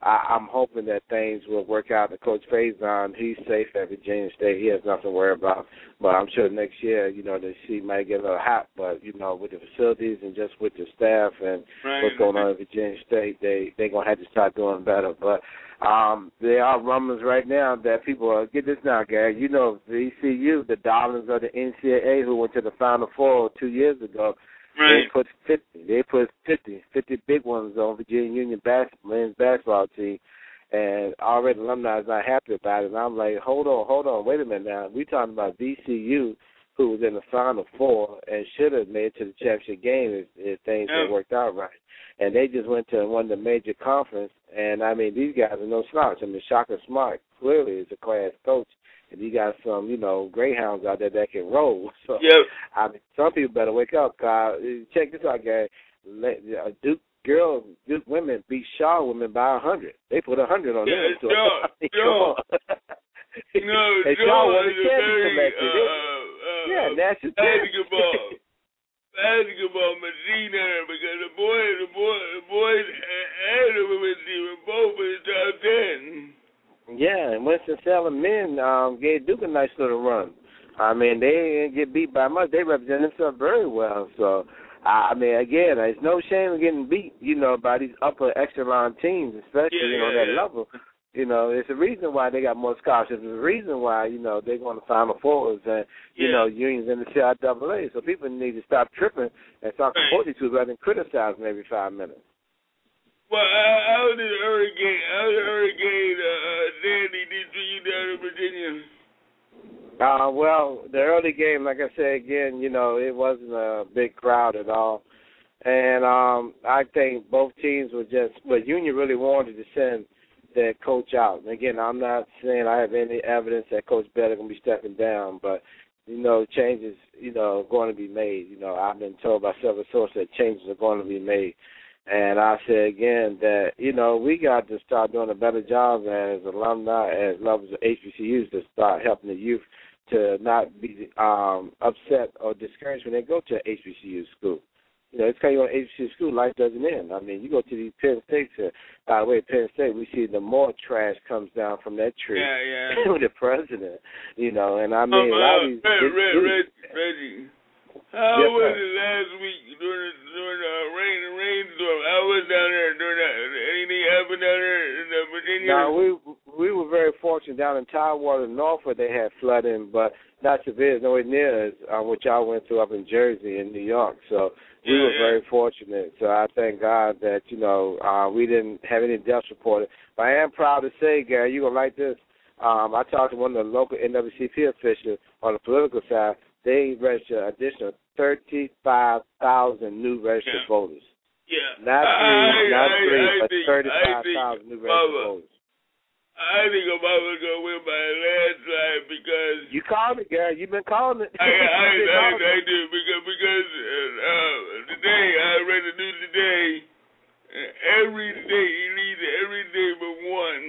I, I'm hoping that things will work out. The Coach Faison, he's safe at Virginia State. He has nothing to worry about. But I'm sure next year, you know, the seat might get a little hot. But, you know, with the facilities and just with the staff and right. what's going on at Virginia State, they, they're going to have to start doing better. But um, there are rumblings right now that people are, get this now, Gary, you know, V C U, the darlings of the N C double A who went to the Final Four two years ago, right. they put fifty. They put fifty, fifty big ones on Virginia Union basketball, men's basketball team, and already alumni is not happy about it. And I'm like, hold on, hold on, wait a minute now. We're talking about V C U, who was in the Final Four and should have made it to the championship game if, if things yeah. had worked out right. And they just went to one of the major conference, and, I mean, these guys are no slouch. I mean, Shaka Smart clearly is a class coach, and you got some, you know, greyhounds out there that can roll. So, yep. I mean, some people better wake up, Kyle. Check this out, Gary. Duke girls, Duke women beat Shaw women by a hundred. They put a hundred on yeah, them. So, Shaw, Shaw. No, and Shaw Shaw won the is a very, championship. uh, uh, yeah, national basketball. Basketball machine there because the boys, the boys, the boys and the women's team were both in the top ten. Yeah, and Winston-Salem men um, gave Duke a nice little run. I mean, they didn't get beat by much. They represent themselves very well. So, I mean, again, it's no shame in getting beat, you know, by these upper echelon teams, especially, yeah, you know, yeah, that yeah. level. You know, it's a reason why they got more scholarships. There's a reason why, you know, they're going to Final Fours and, you yeah. know, unions in the C I A A. So people need to stop tripping and start supporting these rather than criticizing every five minutes. Well, how did the Hurricane, how did the Hurricane uh, Sandy did for you down in Virginia? Uh, well, the early game, like I said, again, you know, it wasn't a big crowd at all. And um, I think both teams were just, but Union really wanted to send their coach out. And again, I'm not saying I have any evidence that Coach Bell is going to be stepping down, but, you know, changes, you know, going to be made. You know, I've been told by several sources that changes are going to be made. And I say again that, you know, we got to start doing a better job as alumni, as levels of H B C Us to start helping the youth to not be um, upset or discouraged when they go to H B C U school. You know, it's kind of H B C U school, life doesn't end. I mean, you go to these Penn States, uh, by the way, Penn State, we see the more trash comes down from that tree yeah, yeah. with the president, you know, and I mean, um, a lot uh, of these... Red, Red, Red, Reggie, how yes, was sir. it last week during, during the rain and rainstorm? How was down there during that? Anything happened down there in uh, Virginia? No, we we were very fortunate down in Tidewater, Norfolk, they had flooding, but not severe, nowhere near as uh, what y'all went through up in Jersey and New York. So we yeah, were yeah. very fortunate. So I thank God that, you know, uh, we didn't have any deaths reported. But I am proud to say, Gary, you're going to like this. Um, I talked to one of the local N double A C P officials on the political side. They registered an additional thirty-five thousand new registered yeah. voters. Yeah. Not three, I, not I, three, I but think, thirty-five thousand new registered Mama, voters. I think Obama's going to win by a landslide because... You called it, Gary. You've been calling it. I, I, I, I do, because, because uh, today, I read the news today, uh, every day, he leads every day but one.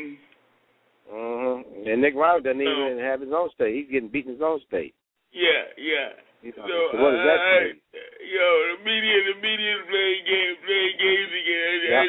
Mm-hmm. And Nick Rogers doesn't so, even have his own state. He's getting beaten in his own state. Yeah, yeah. You know, so, so what does that I, mean? Yo, the media, the media is playing games, playing games again. Yep.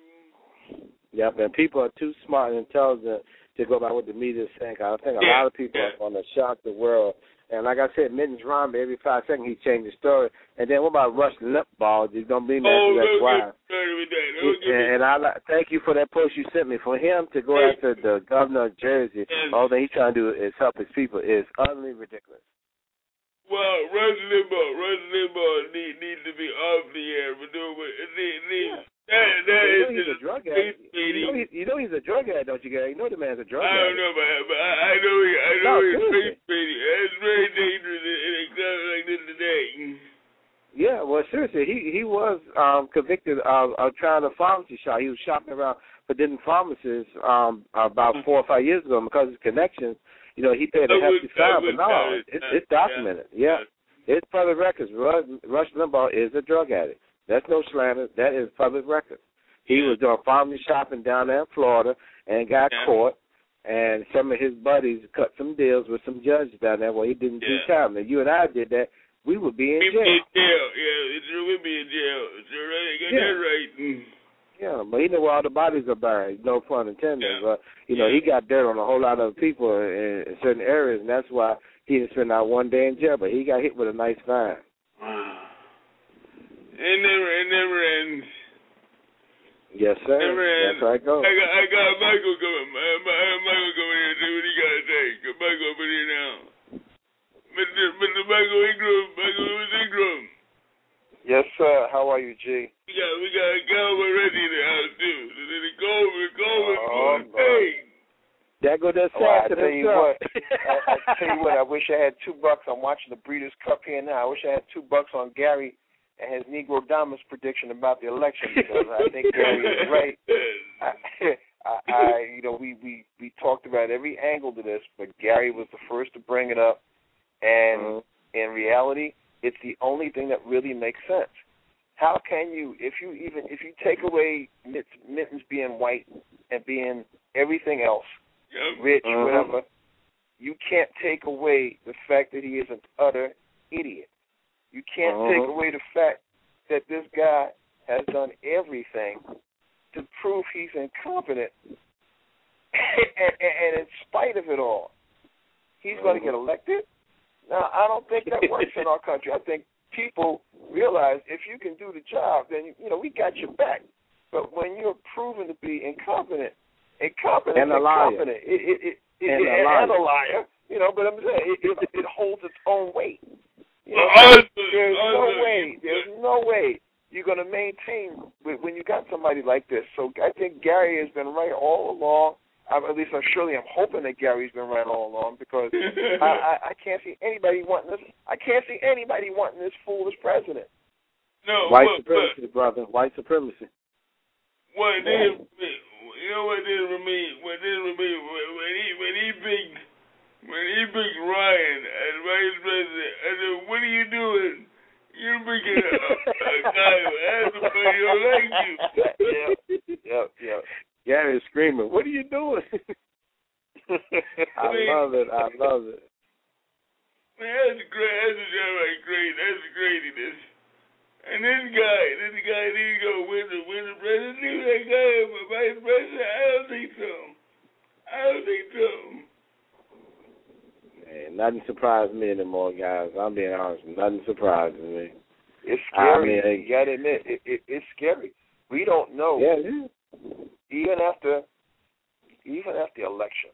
Yep, and people are too smart and intelligent to go by what the media is saying. I think a yeah. lot of people yeah. are going to shock the world. And like I said, Mittens Romney, every five seconds he changed the story. And then what about Rush Limbaugh? You don't believe me? Oh, That's don't why. get started with that. Don't get And, and I like, thank you for that post you sent me. For him to go Yes. after the governor of Jersey, Yes. all that he's trying to do is help his people is utterly ridiculous. Well, Rush Limbaugh, Rush Limbaugh need, needs to be off the air for doing what need, need. Yeah. That, that you is know he's a drug addict. You know, he, you know he's a drug addict, don't you, Gary? You know the man's a drug I addict. don't know, but, but I, I know he, I know No, he's seriously. face trading. It's very dangerous in, in a time like this today. Yeah, well, seriously, he he was um, convicted of, of trying a pharmacy shop. He was shopping around for different pharmacies um, about four or five years ago, and because of his connections, you know, he paid a hefty fine. But no, it's, it's documented. Yeah, it's public records. Rush, Rush Limbaugh is a drug addict. That's no slander. That is public record. He was doing pharmacy shopping down there in Florida and got yeah. caught. And some of his buddies cut some deals with some judges down there where he didn't yeah. do time. And you and I did that. We would be in We'd jail. be in jail. Yeah, it sure would be in jail. Sure, right. I got Yeah. that right. Mm. Yeah, but he know where all the bodies are buried. No pun intended. Yeah. But you know, yeah. he got dirt on a whole lot of people in, in certain areas, and that's why he didn't spend not one day in jail. But he got hit with a nice fine. It never, it never ends. Yes, sir. Never ends. That's how it goes. I got, I got Michael coming. I have Michael coming here to see what he got to say. Got Michael up in here now. Mister Mister Michael Ingram, Michael Lewis Ingram. Yes, sir. How are you, G? We got, we got Calvin Reggie in the house too. So then the Goldman, Goldman, Oh, hey. That go that Oh, I to tell you what, I, I tell you what, I wish I had two bucks. I'm watching the Breeders' Cup here now. I wish I had two bucks on Gary and his Negro Damas prediction about the election, because I think Gary is right. I, I, I, you know, we, we, we talked about every angle to this, but Gary was the first to bring it up, and mm-hmm. in reality, it's the only thing that really makes sense. How can you, if you even, if you take away Mittens being white and being everything else, Yep. rich, uh-huh. whatever, you can't take away the fact that he is an utter idiot. You can't uh-huh. take away the fact that this guy has done everything to prove he's incompetent. and, and, and in spite of it all, he's uh-huh. going to get elected? Now, I don't think that works in our country. I think people realize if you can do the job, then, you know, we got your back. But when you're proven to be incompetent, Incompetent and a liar. It, it, it, it, and, it, a liar. and a liar. You know, but I'm saying it, it, it holds its own weight. You know, well, there's no way, there's no way you're going to maintain when you got somebody like this. So I think Gary has been right all along. I'm, at least I'm surely I'm hoping that Gary's been right all along, because I, I, I can't see anybody wanting this. I can't see anybody wanting this fool as president. No, white well, supremacy, but, brother. White supremacy. What did you know? What did it mean? What did it mean when he when he picked when he picked Ryan as vice president? I said, "What are you doing? You're picking a, a guy who has somebody who likes you." Yep, yep, yep. Gary's screaming, "What are you doing?" I love it. I love it. Man, that's great. That's a job like great. That's craziness. And this guy, this guy, he's gonna win the win the presidency. That guy, for vice president, I don't think so. I don't think so. Man, nothing surprises me anymore, guys. I'm being honest. Nothing surprises me. It's scary. I mean, you gotta admit, it, it, it's scary. We don't know. Yeah, yeah. Even after, even after the election,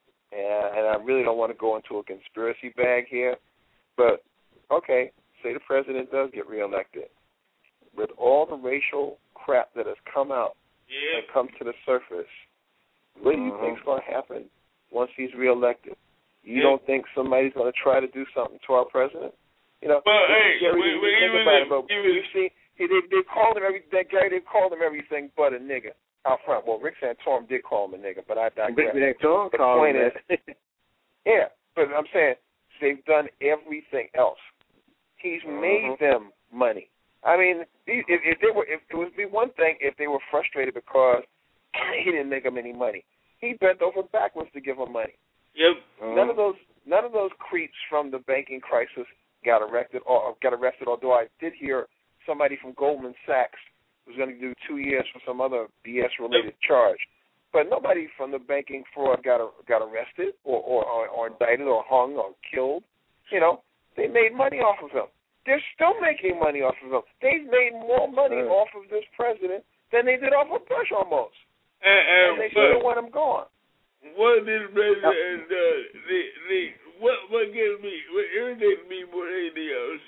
and, and I really don't want to go into a conspiracy bag here, but okay. Say the president does get reelected, with all the racial crap that has come out yeah. and come to the surface, what do you uh-huh. think's going to happen once he's reelected? You yeah. don't think somebody's going to try to do something to our president? You know, well, hey, Gary, wait, wait, think wait, about wait, it, but wait, you see, he, they they called him every that Gary. They called him everything but a nigga out front. Well, Rick Santorum did call him a nigga, but I digress. Rick Santorum the called point him is, yeah, but I'm saying they've done everything else. He's made uh-huh. them money. I mean, if, if they were, if it would be one thing if they were frustrated because he didn't make them any money. He bent over backwards to give them money. Yep. Uh-huh. None of those, none of those creeps from the banking crisis got arrested. Or got arrested. Although I did hear somebody from Goldman Sachs was going to do two years for some other B S related charge. But nobody from the banking fraud got got arrested or, or, or, or indicted or hung or killed. You know. They made money off of him. They're still making money off of him. They've made more money right. off of this president than they did off of Bush almost. And, and, and they still want him gone. What this president does, the, the, what, what gets me, what irritates me more than anything else,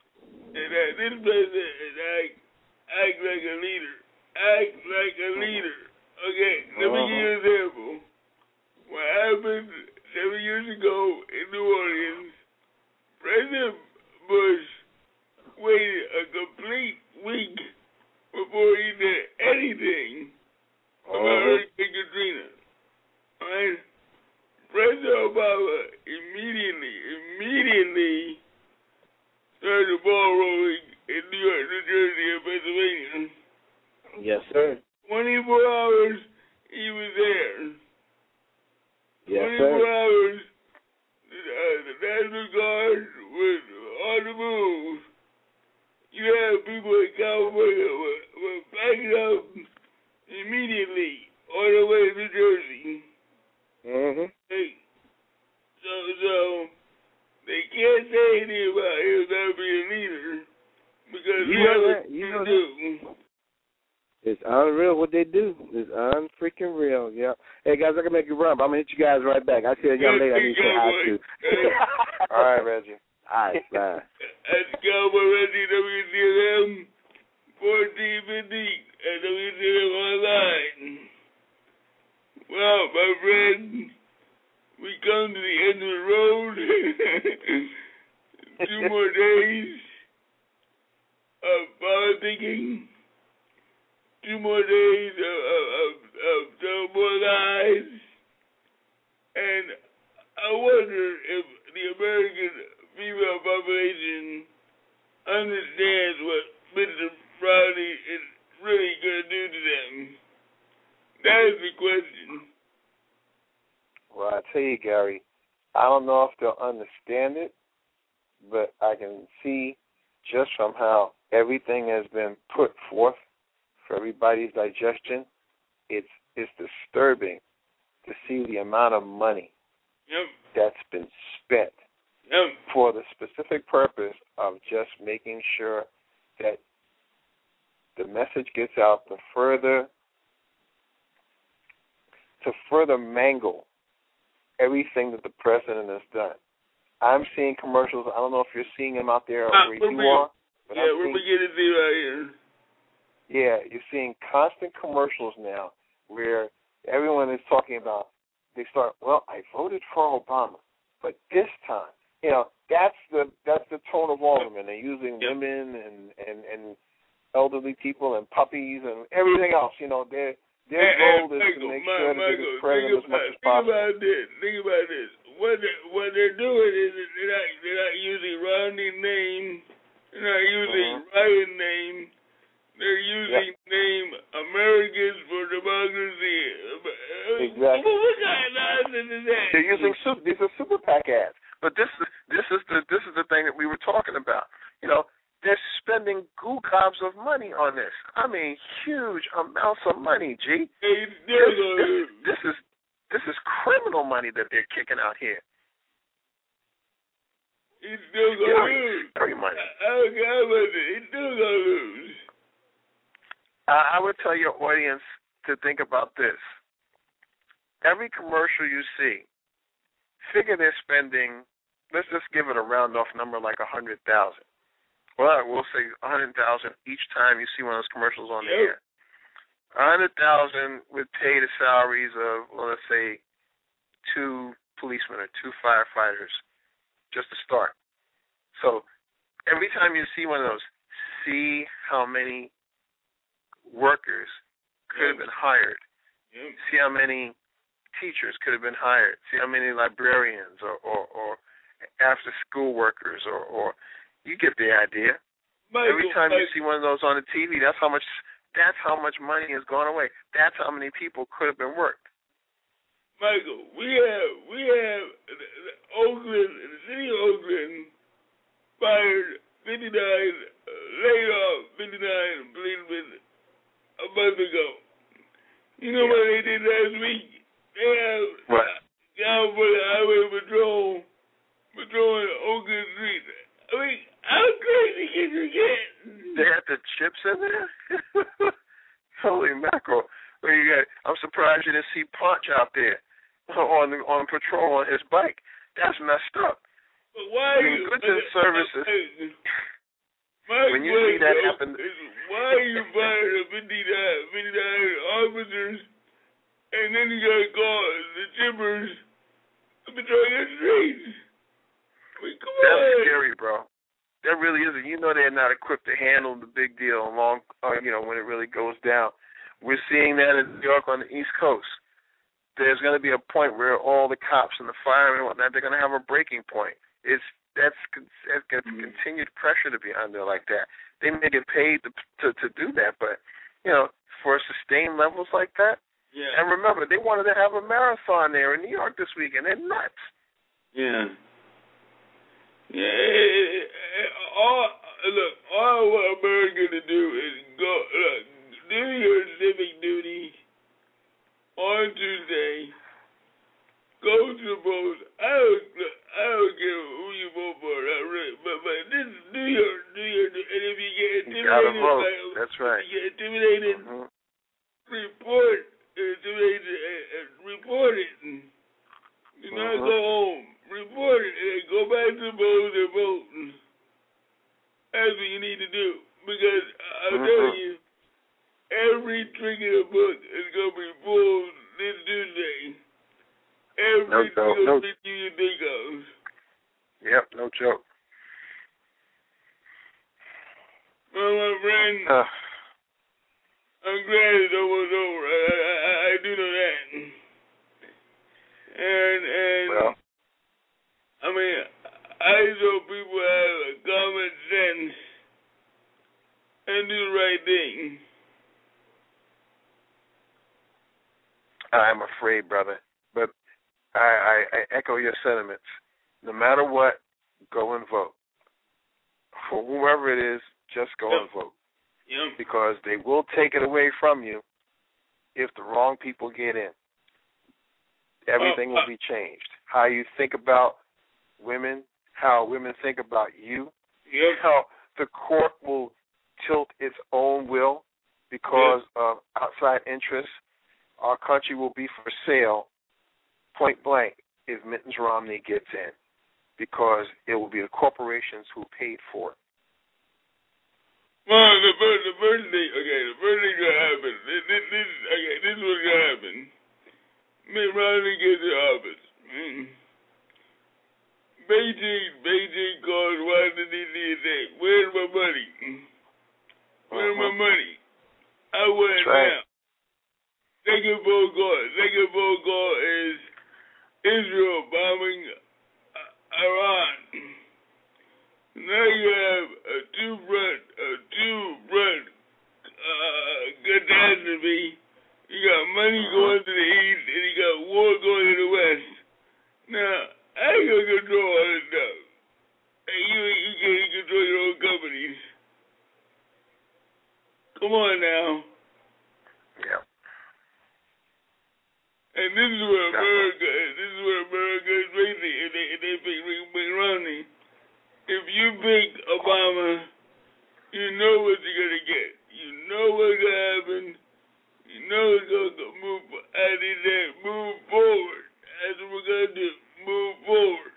is that this president act, act like a leader. Act like a leader. Okay, let me give you an example. What happened seven years ago in New Orleans, President Bush waited a complete week before he did anything about uh-huh. Hurricane Katrina. All right? President Obama immediately, immediately started the ball rolling in New York, New Jersey, and Pennsylvania. Yes, sir. twenty-four hours, he was there. Yes, twenty-four sir. hours, uh, the National Guard was on the move. You have people in California were, were backing up anything about him not being a leader. Because You he know has that? what You he know do. It's unreal what they do. It's unfreaking real. Yeah. Hey guys, I can make you run, but I'm gonna hit you guys right back. I see a young lady I need to say hi to. All right, Reggie. All right, bye. That's Cowboy Reggie, W C L M, fourteen fifty, and W C L M Online. Well, my friend, we come to the end of the road. Two more days of politicking. Two more days of, of, of, of telling more lies. And I wonder if the American female population understands what Mister Brownie is really going to do to them. That is the question. Well, I tell you, Gary, I don't know if they'll understand it, but I can see just from how everything has been put forth for everybody's digestion, it's it's disturbing to see the amount of money yep. that's been spent yep. for the specific purpose of just making sure that the message gets out to further to further mangle everything that the president has done. I'm seeing commercials. I don't know if you're seeing them out there uh, where you be- are. But yeah, I'm we're seeing, beginning to see right here. Yeah, you're seeing constant commercials now where everyone is talking about, they start, well, I voted for Obama, but this time, you know, that's the that's the tone of all of them, and they're using yep. women and, and, and elderly people and puppies and everything else. You know, their their hey, goal hey, is Michael, to make my, sure Michael, that they president as much about, as possible. Think about this. Think about this. What they're, what they're doing is they're not, they're not using Romney's name. They're not using mm-hmm. Ryan's name. They're using yep. name Americans for Democracy. Exactly. What kind of nonsense is that? They're using super, these are super PAC ads. But this is this is the this is the thing that we were talking about. You know, they're spending goo gobs of money on this. I mean, huge amounts of money, G. Hey, this, this, this is this is criminal money that they're kicking out here. He's still gonna lose. Scary money. I don't care about it. He's still gonna lose. I would tell your audience to think about this. Every commercial you see, figure they're spending, let's just give it a round off number like one hundred thousand dollars. Well, we'll say one hundred thousand dollars each time you see one of those commercials on the yep. air. one hundred thousand dollars would pay the salaries of, well, let's say, two policemen or two firefighters just to start. So every time you see one of those, see how many workers could have been hired. Yep. See how many teachers could have been hired. See how many librarians or, or, or after-school workers or, or you get the idea. Michael, Every time Michael. you see one of those on the T V, that's how much that's how much money has gone away. That's how many people could have been worked. Michael, we have we have Oakland, the city of Oakland fired fifty-nine, uh, laid off fifty-nine policemen a month ago. You know yeah. what they did last week? They have what? down for the highway patrol patrolling Oakland Street. I mean, how crazy can you get? They had the chips in there? Holy mackerel. Well, you got, I'm surprised you didn't see Punch out there on on patrol on his bike. That's messed up. But why I mean, you, good to services. My when you see that happen, why are you firing a fifty-nine, fifty-nine officers, and then you got to call the chippers to patrol your streets? I mean, come That's on. scary, bro. That really isn't. You know they're not equipped to handle the big deal along, uh, you know, when it really goes down. We're seeing that in New York on the East Coast. There's going to be a point where all the cops and the firemen and whatnot, they're going to have a breaking point. It's that's that's got mm-hmm. continued pressure to be under like that. They may get paid to, to to do that, but you know, for sustained levels like that. Yeah. And remember, they wanted to have a marathon there in New York this weekend. They're nuts. Yeah. Yeah. All look, all what America to do is go look, do your civic duty on Tuesday. Go to the polls. I don't, I don't care who you vote for. Not really. the vote. Like, That's right. You intimidated. Mm-hmm. Report. Intimidated. Uh, uh, report it. Do not mm-hmm. go home. Report it. And go back to the polls and vote. That's what you need to do. Because I'll mm-hmm. tell you, every trick in the book is going to be pulled this Tuesday. Every no, single no. trick you can think of. Yep, no joke. Well, my friend, uh. I'm glad it's almost over. I, I, I do know that. And, and well. I mean, I just hope people have common sense and do the right thing. I'm afraid, brother. But I, I, I echo your sentiments. No matter what, go and vote. For whoever it is, just go yep. and vote. Yep. Because they will take it away from you if the wrong people get in. Everything uh, will be changed. How you think about women, how women think about you, yep. how the court will tilt its own will because yep. of outside interests. Our country will be for sale, point blank, if Mittens Romney gets in, because it will be the corporations who paid for it. Well, the first, the first thing, okay, the first thing that happened, this, this, this, okay, this is what's going to happen. Mitt Romney gets in office. Mm. Beijing, Beijing calls Washington, D C and say, where's my money? Where's uh-huh. my money? I want it right. now. Second phone call, second phone call is Israel bombing Iran. Now you have a two-front, a two-front uh, catastrophe. You got money uh-huh. going to the east, and you got war going to the west. Now, how you gonna control all this stuff? Hey, you you can't control your own companies. Come on now. Yeah. And this is where America, this is where America is racing. If they if they pick Mitt Romney. If you pick Obama, you know what you're going to get. You know what's going to happen. You know it's going to move, as he said, move forward. That's what we're going to do, move forward.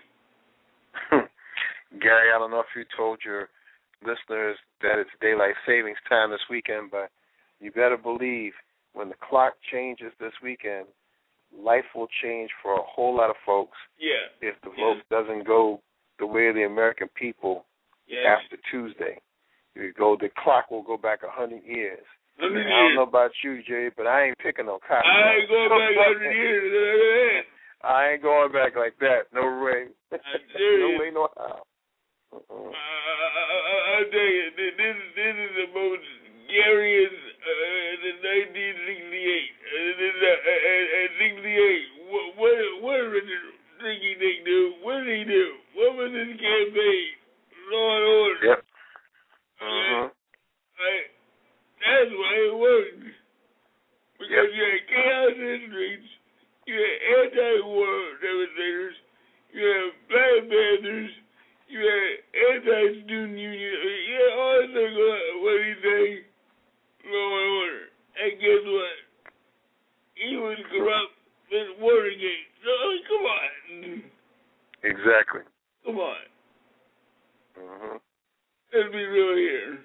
Gary, I don't know if you told your listeners that it's daylight savings time this weekend, but you better believe when the clock changes this weekend, life will change for a whole lot of folks. Yeah. If the yeah. vote doesn't go the way of the American people yeah. after Tuesday. You go, the clock will go back a hundred years. Hundred years. I don't know about you, Jay, but I ain't picking no cotton. I ain't going back a hundred years. I ain't going back like that. No way. No way, no how. Uh-uh. I, I, I tell you, this, this is the most scariest uh, the nineteen sixty-eight. Uh, uh, sixty-eight. What, what, what did Ricky Dick do? What did he do? What was his campaign? Law and order. Yep. Uh-huh. Right? That's why it worked. Because yep. you had chaos in the streets, you had anti-war demonstrators, you had Black Panthers, you had anti-student union, you had all this stuff going on. What did he say? Law and order. And guess what? He was corrupt with Watergate. So, I mean, come on. Exactly. Come on. Uh-huh. Let's be real here.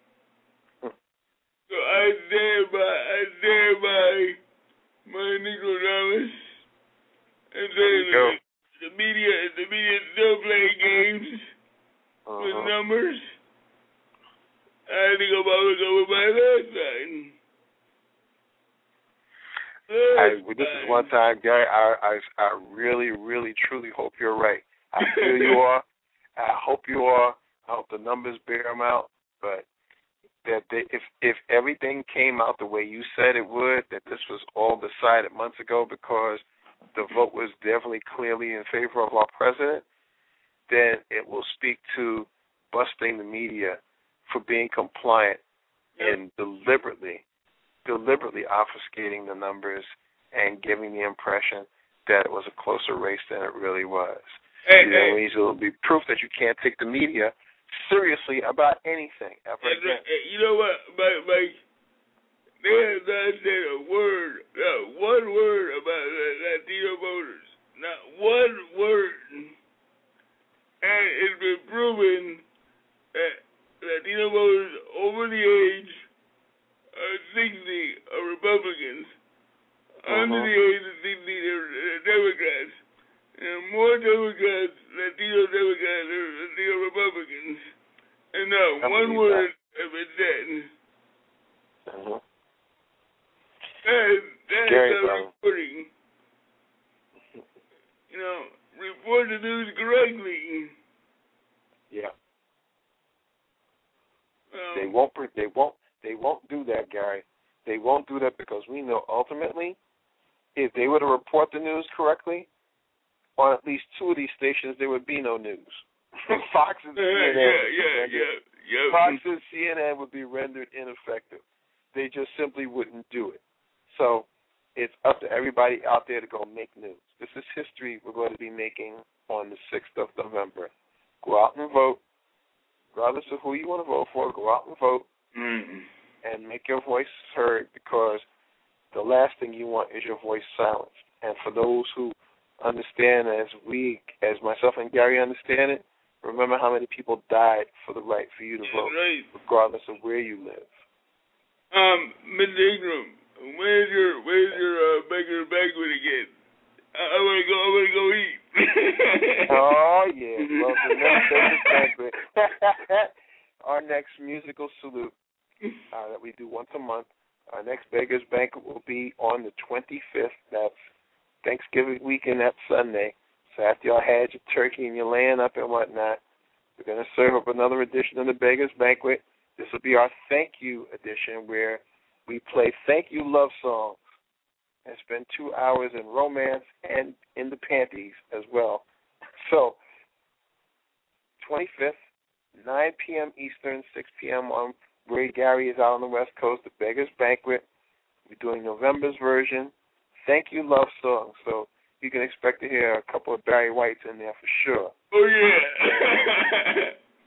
So I stand by, I stand by my Nicodemus and say that the media, the media is still playing games uh-huh. with numbers. I think I'm always over my last side. I, this is one time, Gary, I, I, I really, really, truly hope you're right. I feel you are. I hope you are. I hope the numbers bear them out. But that they, if if everything came out the way you said it would, that this was all decided months ago because the vote was definitely clearly in favor of our president, then it will speak to busting the media for being compliant yep. and deliberately, deliberately obfuscating the numbers and giving the impression that it was a closer race than it really was. Hey, you hey. know, it will be proof that you can't take the media seriously about anything ever and, again. Uh, you know what, Mike? Mike they have not said a word, not one word about Latino voters. Not one word. And it's been proven that Latino voters over the age of sixty are Republicans. Uh-huh. Under the age of sixty, they're Democrats. And more Democrats, Latino Democrats, are Latino Republicans. And not one word has been said. Uh-huh. That is, that Scary, is not reporting. You know, report the news correctly. Yeah. Um, they won't. They won't. They won't do that, Gary. They won't do that because we know ultimately, if they were to report the news correctly, on at least two of these stations, there would be no news. Fox and C N N. Yeah, yeah, yeah, yeah. Fox and C N N would be rendered ineffective. They just simply wouldn't do it. So it's up to everybody out there to go make news. This is history we're going to be making on the sixth of November. Go out and vote. Regardless of who you want to vote for, go out and vote mm-hmm. and make your voice heard, because the last thing you want is your voice silenced. And for those who understand, as we, as myself and Gary understand it, remember how many people died for the right for you to vote, right. regardless of where you live. Um, Mister Ingram, where's your where's your uh, Baker's Banquet again? I, I wanna go. I wanna go eat. Oh yeah, well the next Baker's Banquet, our next musical salute uh, that we do once a month. Our next Baker's Banquet will be on the twenty-fifth. That's Thanksgiving weekend, that Sunday. So after y'all had your turkey and your laying up and whatnot, we're going to serve up another edition of the Beggars Banquet. This will be our thank you edition, where we play thank you love songs and spend two hours in romance and in the panties as well. So twenty-fifth, nine p.m. Eastern, six p.m. on where Gary is out on the West Coast, the Beggars Banquet. We're doing November's version. Thank you love songs. So you can expect to hear a couple of Barry Whites in there for sure. Oh, yeah.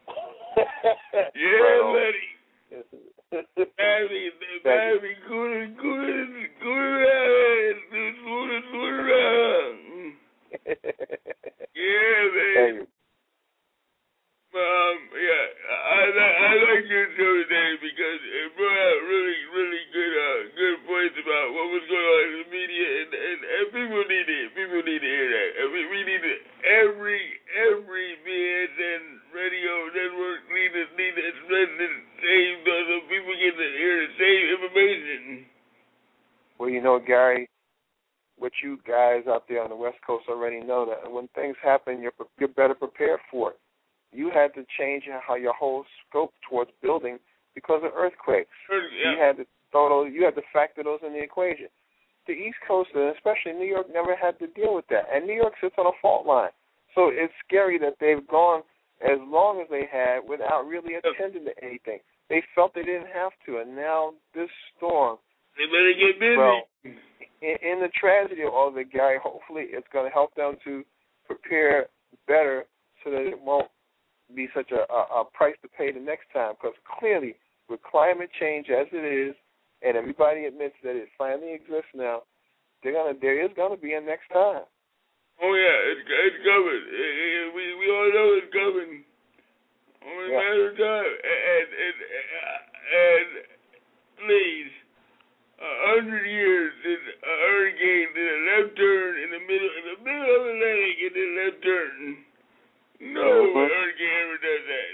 Yeah, buddy. Barry, Barry, good, good, good, good, good, good. Yeah, man. Um, yeah, I, I like your show today because it brought out really, really good, uh, good points about what was going on in the media, and, and, and people need it. People need to hear that. And we, we need it. Every, every B S N radio network need to, need to spread the same, so people get to hear the same information. Well, you know, Gary, what you guys out there on the West Coast already know, that when things happen, you're, you're better prepared for it. You had to change how your whole scope towards building because of earthquakes. Yeah. You had to throw those, you had to factor those in the equation. The East Coast, and especially New York, never had to deal with that. And New York sits on a fault line. So it's scary that they've gone as long as they had without really attending to anything. They felt they didn't have to, and now this storm. They better get busy. Well, in, in the tragedy of all of it, Gary, hopefully it's going to help them to prepare better so that it won't be such a, a, a price to pay the next time, because clearly with climate change as it is, and everybody admits that it finally exists now, they're gonna there is gonna be a next time. Oh yeah, it's it's coming. It, it, we we all know it's coming. Only a matter of time. And and and please, a hundred years in a hurricane did a left turn in the middle in the middle of the Atlantic and then left turn. No hurricane ever does that.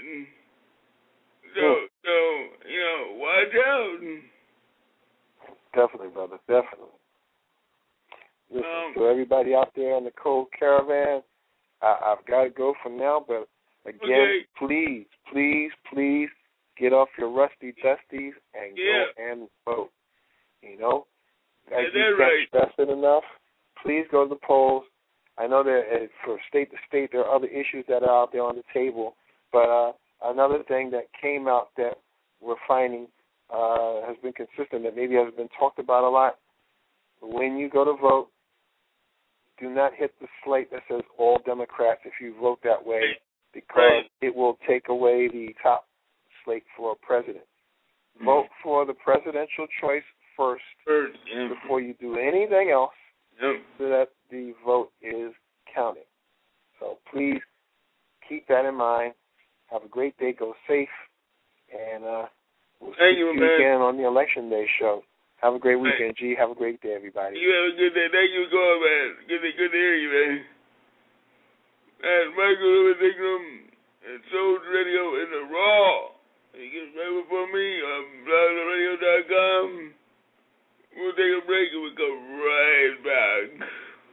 So, so, you know, watch out. Definitely, brother, definitely. Listen, um, so everybody out there on the Cold Caravan, I, I've got to go for now, but again, okay. please, please, please get off your rusty dusties and yeah. go and vote. You know? Yeah, I that's can't right. stress it enough. Please go to the polls. I know that uh, for state to state there are other issues that are out there on the table, but uh, another thing that came out that we're finding uh, has been consistent, that maybe has been talked about a lot. When you go to vote, do not hit the slate that says all Democrats if you vote that way, because it will take away the top slate for president. Mm-hmm. Vote for the presidential choice first, first yeah. before you do anything else, yep. so that the vote is counted. So please keep that in mind. Have a great day. Go safe. And uh, we'll Thank see you, you man. again on the Election Day show. Have a great weekend, G. Have a great day, everybody. You have a good day. Thank you for going, man. Good, good to hear you, man. And Michael Lewis Ingram and Soul Radio in the Raw. You get right before me on blog radio dot com. We'll take a break and we'll come right back.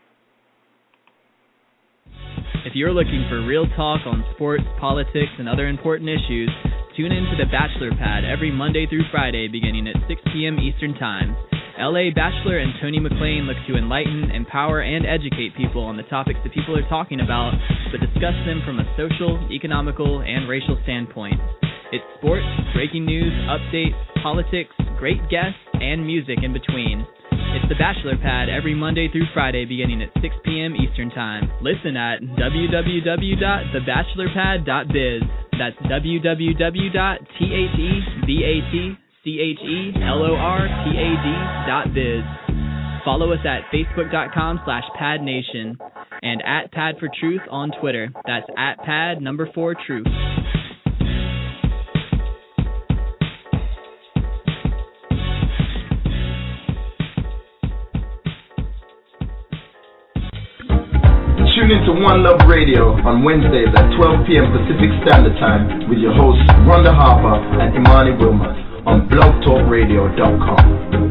If you're looking for real talk on sports, politics, and other important issues, tune in to The Bachelor Pad every Monday through Friday beginning at six p.m. Eastern Time. L A Bachelor and Tony McClain look to enlighten, empower, and educate people on the topics that people are talking about, but discuss them from a social, economical, and racial standpoint. It's sports, breaking news, updates, politics, great guests, and music in between. It's The Bachelor Pad every Monday through Friday beginning at six p.m. Eastern Time. Listen at w w w dot the bachelor pad dot biz. That's w w w dot the dot biz. Follow us at facebook dot com slash pad nation and at Pad for Truth on Twitter. That's at pad number four truth. Tune into One Love Radio on Wednesdays at twelve p.m. Pacific Standard Time with your hosts Rhonda Harper and Imani Wilmot on blog talk radio dot com.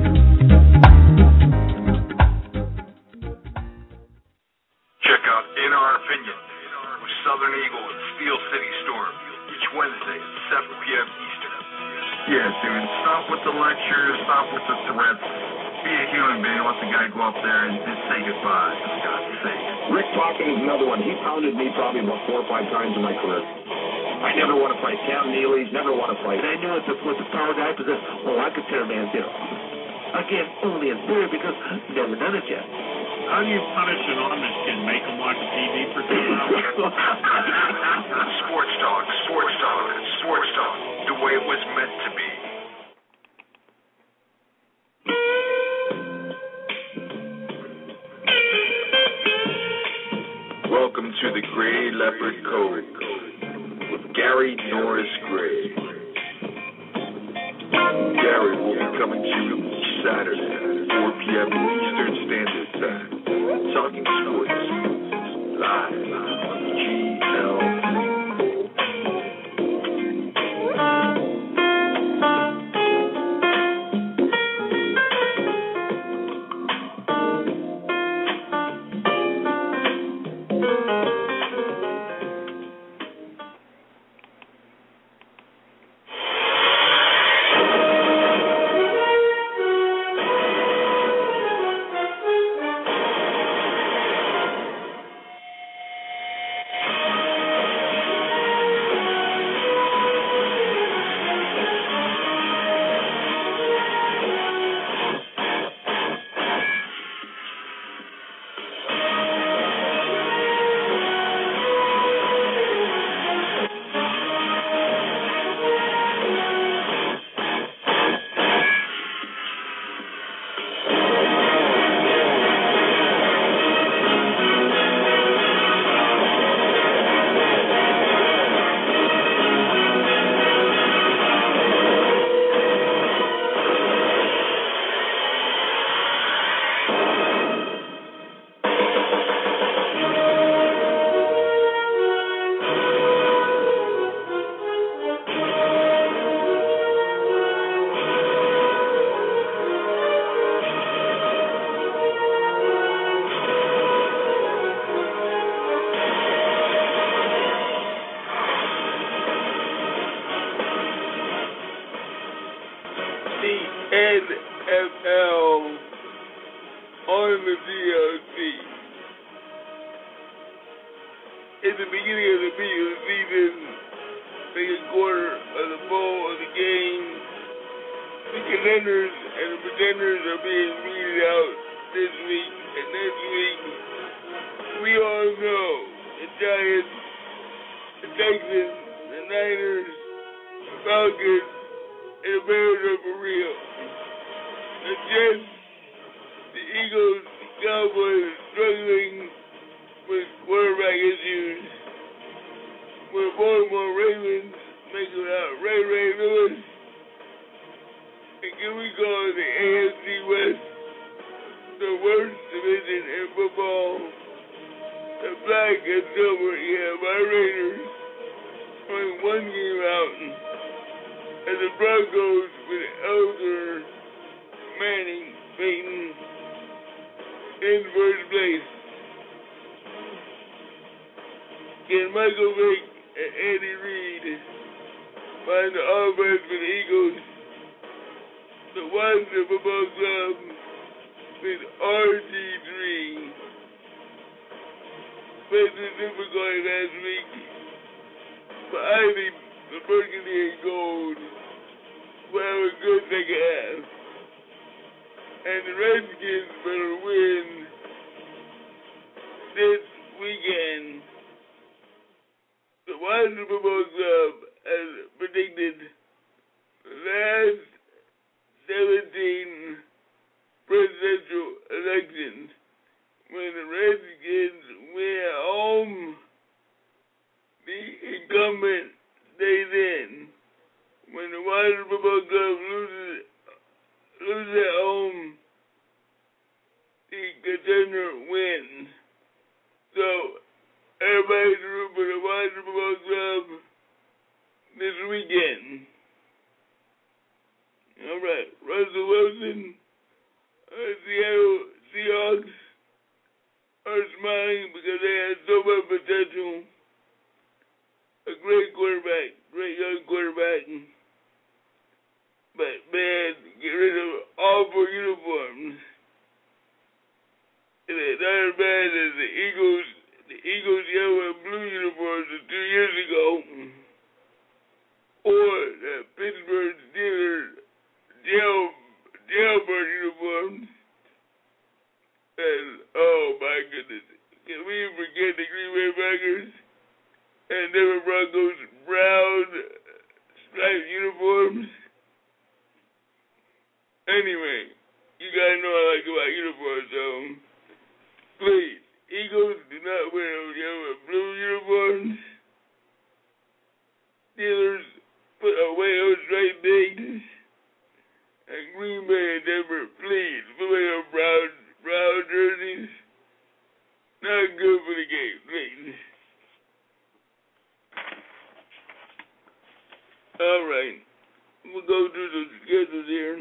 Check out In Our Opinion with Southern Eagle and Steel City Storm each Wednesday at seven p.m. Eastern. Yeah, dude, stop with the lectures, stop with the threats. Be a human being. Let the guy go up there and just say goodbye, for God's sake. Rick Talkin is another one. He pounded me probably about four or five times in my career. I never want to fight Cam Neely's, never want to fight. I knew it was the power guy because, oh, I could tear a man's head off. Again, only in theory because I've never done it yet. How do you punish an Amish kid? Make him watch T V for two hours? Sports talk, sports talk, sports talk, the way it was meant to be. Welcome to the Gray Leopard Code with Gary Norris Gray. Gary will be coming to you each Saturday at four p.m. Eastern Standard Time, talking sports live on G L P. N F L on the D L C. In the beginning of the season, second quarter of the bowl of the game, the contenders and the pretenders are being weeded out this week and next week. We all know the Giants, the Texans, the Niners, the Falcons, and the Bears are for real. The Jets, the Eagles, the Cowboys are struggling with quarterback issues. With Baltimore Ravens making out Ray Ray Lewis. And can we call the A F C West the worst division in football? The black and silver, yeah, my Raiders only one game out. And the Broncos with Elder Manning Peyton in first place. Can Michael Vick and Andy Reid find the offense for the Eagles? The Washington Football Club with R G three faced a difficulty last week, but I think the Burgundy and Gold will have a good second half. And the Redskins better win this weekend. The Washington Football Club has predicted the last seventeen presidential elections when the Redskins win at home, the incumbent stays in. When the Washington Football Club loses, loses at home, the contender wins. So, everybody's root for the Washington Football Club this weekend. All right, Russell Wilson, uh, Seattle Seahawks are smiling because they had so much potential. A great quarterback, great young quarterback. But man, get rid of all four uniforms. And it's not as bad as the Eagles. The Eagles yellow and blue uniforms of two years ago, or the Pittsburgh Steelers jail, jailbird uniforms. And, oh my goodness, can we forget the Green Bay Packers and Denver Broncos brown striped uniforms? Anyway, you guys know I like to buy uniforms, so please. Eagles do not wear those yellow and blue uniforms. Steelers put away those striped things. And Green Bay and Denver, please, put away those brown, brown jerseys. Not good for the game, please. All right. We'll go through the schedules here.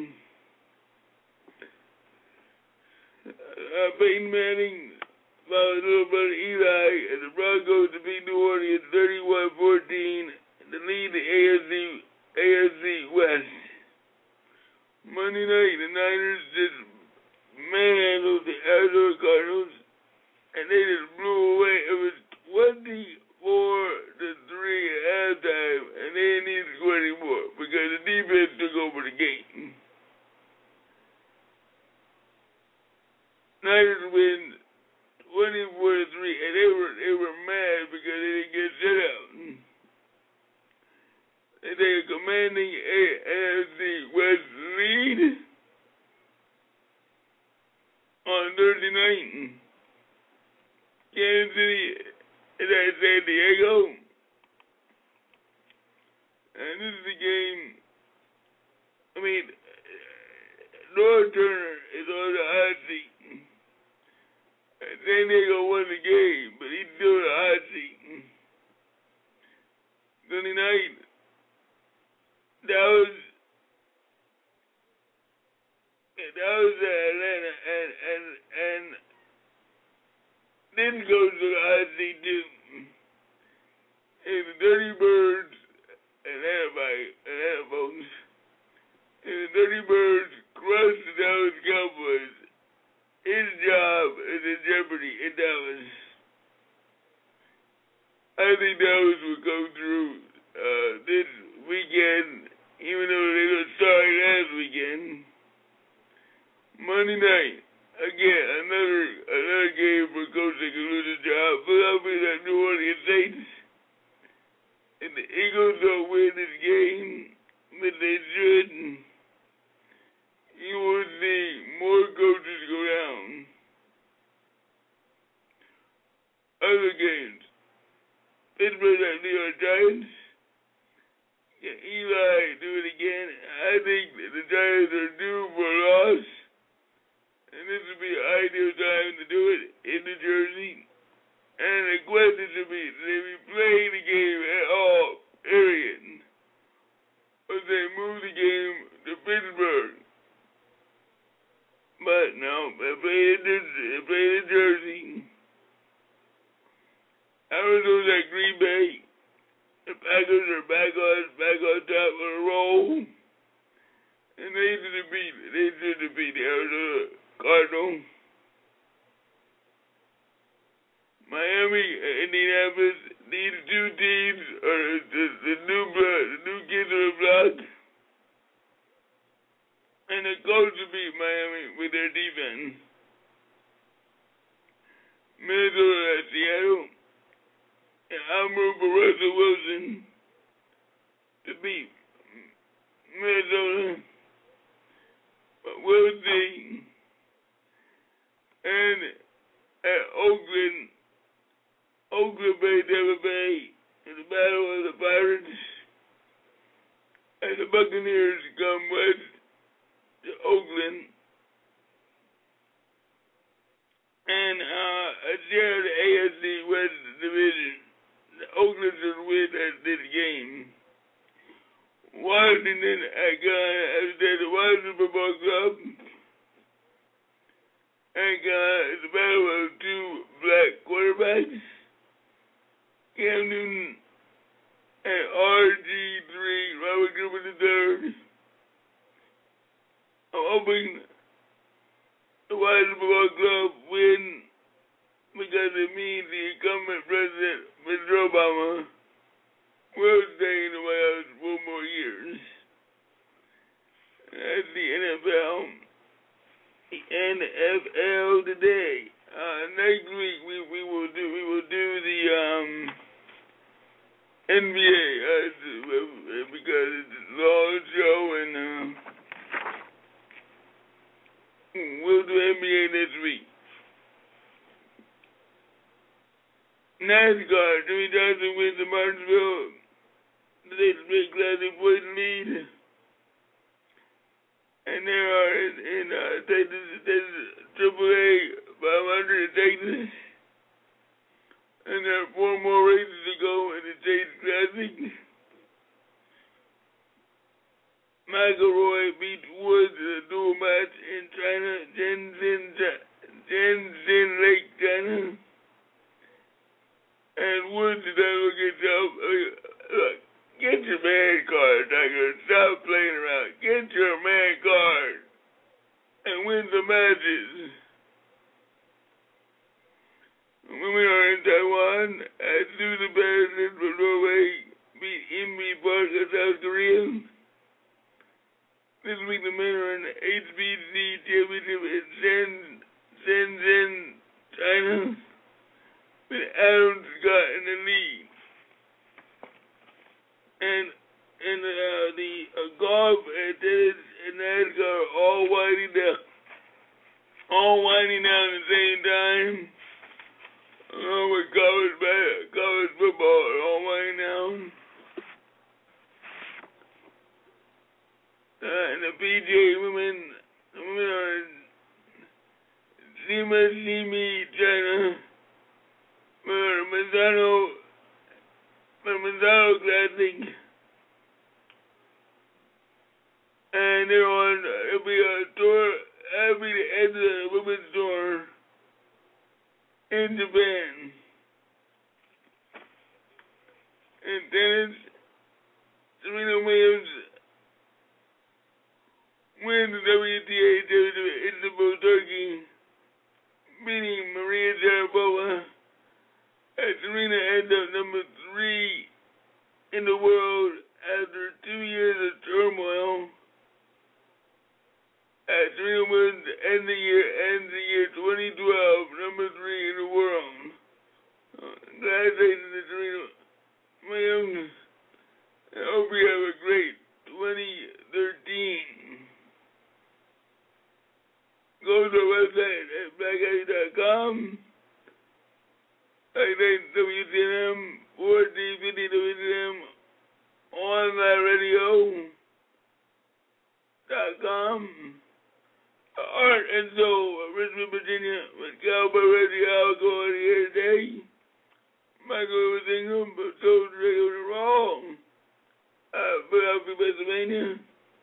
Uh, Peyton Manning followed little brother Eli and the Broncos to beat New Orleans thirty-one fourteen to lead the A F C A F C West. Monday night, the Niners just manhandled the Arizona Cardinals, and they just blew away. It was twenty-four to three at halftime, and they didn't need to score anymore because the defense took over the game. Niners win twenty-four to three, and they were they were mad because they didn't get shut out. And they are commanding A F C West lead on Thursday night. Kansas City is at San Diego, and this is the game. I mean, North Turner is on the hot seat. San Diego won the game, but he's still in the hot seat. Sunday night, Dallas, Dallas at Atlanta, and and and then goes to the hot seat too. And the Dirty Birds, Atlanta by Atlanta folks, and the Dirty Birds crushed the Dallas Cowboys. His job is in jeopardy in Dallas. I think Dallas will go through uh, this weekend, even though they got started last weekend. Monday night, again, another another game for Coach that can lose his job. Philadelphia at New Orleans Saints. the Eagles don't win this game, but they should, you will see more coaches go down. Other games. Pittsburgh at New York Giants. Yeah, Eli do it again. I think that the Giants are due for a loss. And this would be an ideal time to do it in New Jersey. And the question should be, do they be playing the game at all, period? Or they move the game to Pittsburgh? But no, they play in, they play in Jersey. Arizona's at Green Bay. The Packers are back on, back on top of the roll. And they should defeat, they should defeat the Arizona Cardinals. Miami and Indianapolis, these two teams are the, the new blood, the new kids on the block. And the coach will beat Miami with their defense. Minnesota at Seattle. And I'm rooting for Russell Wilson to beat Minnesota. But we'll see. And at Oakland, Oakland Bay, Tampa Bay, in the battle of the Pirates. And the Buccaneers come west to Oakland. And uh, I share the A F C West Division. Oakland should win at this game. Washington, I got, I said the Washington Football Club. I got the battle of two black quarterbacks, Cam Newton and R G three, Robert Griffin the third. I'm hoping the Washington Football Club win because it means the incumbent president, Mister Obama, will stay in the White House for more years. That's the N F L. The N F L today. Uh, next week we, we will do we will do the um, N B A uh, because it's a long show and uh, we'll do N B A next week. NASCAR, Jimmy Johnson wins the Martinsville State Sprint Classic point lead. And there are in, in uh, Texas, Texas triple A five hundred in Texas. And there are four more races to go in the Chase Classic. McElroy beat Woods in a dual match in China, Shenzhen, Shenzhen Lake, China. And Woods is not going to get up. Look, get your man card, Tiger. Stop playing around. Get your man card and win the matches. Women are in Taiwan. As Susan Patterson from Norway beat Inbi Park of South Korea. This week the men are in the H B C Championship in Shenzhen, Shenzhen, China. With Adam Scott in the lead. And and uh, the uh, golf and tennis and NASCAR are all winding down. All winding down at the same time. Along with college, college football are all winding down. Uh, and the P G A women, the women are in Sima Simi, China. Manzano, Manzano Classic, and they're on, it'll be a tour, it'll be the end of the women's tour in Japan. In tennis, Serena Williams wins the W T A championship in Istanbul, Turkey, beating Maria Sharapova. And Serena ended up number three in the world after two years of turmoil. And Serena Williams ends the year, ends the year twenty twelve, number three in the world. Uh, congratulations to Serena Williams. And so, Richmond, Virginia, with Cowboy Radio, I'll go on here today. Michael was Ingham, but told they were wrong. Uh, Philadelphia, Pennsylvania.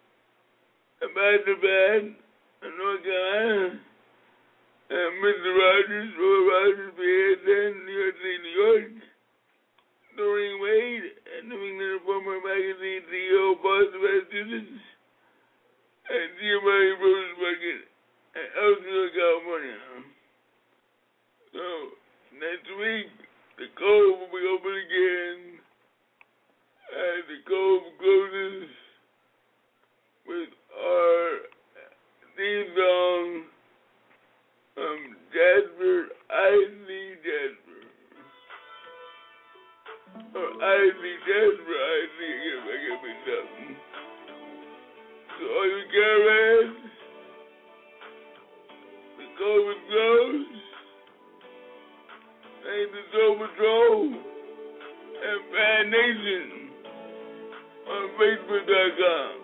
Hyderabad, North Carolina. And Mister Rogers, Roy Rogers, B S N, New York City, New York. Doreen Wade, and New England Reformer Magazine C E O, Boston, Massachusetts. And Giovanni Rose Bucket, and Elsinore, California. So, next week, the Cove will be open again. And the Cove closes with our theme song from Jasper, Isley Jasper. Or Isley Jasper, Isley, I get, I get mixed up. So all you caravans, the Cove is closed. Thanks to Soul Patrol and Fan Nation on Facebook dot com.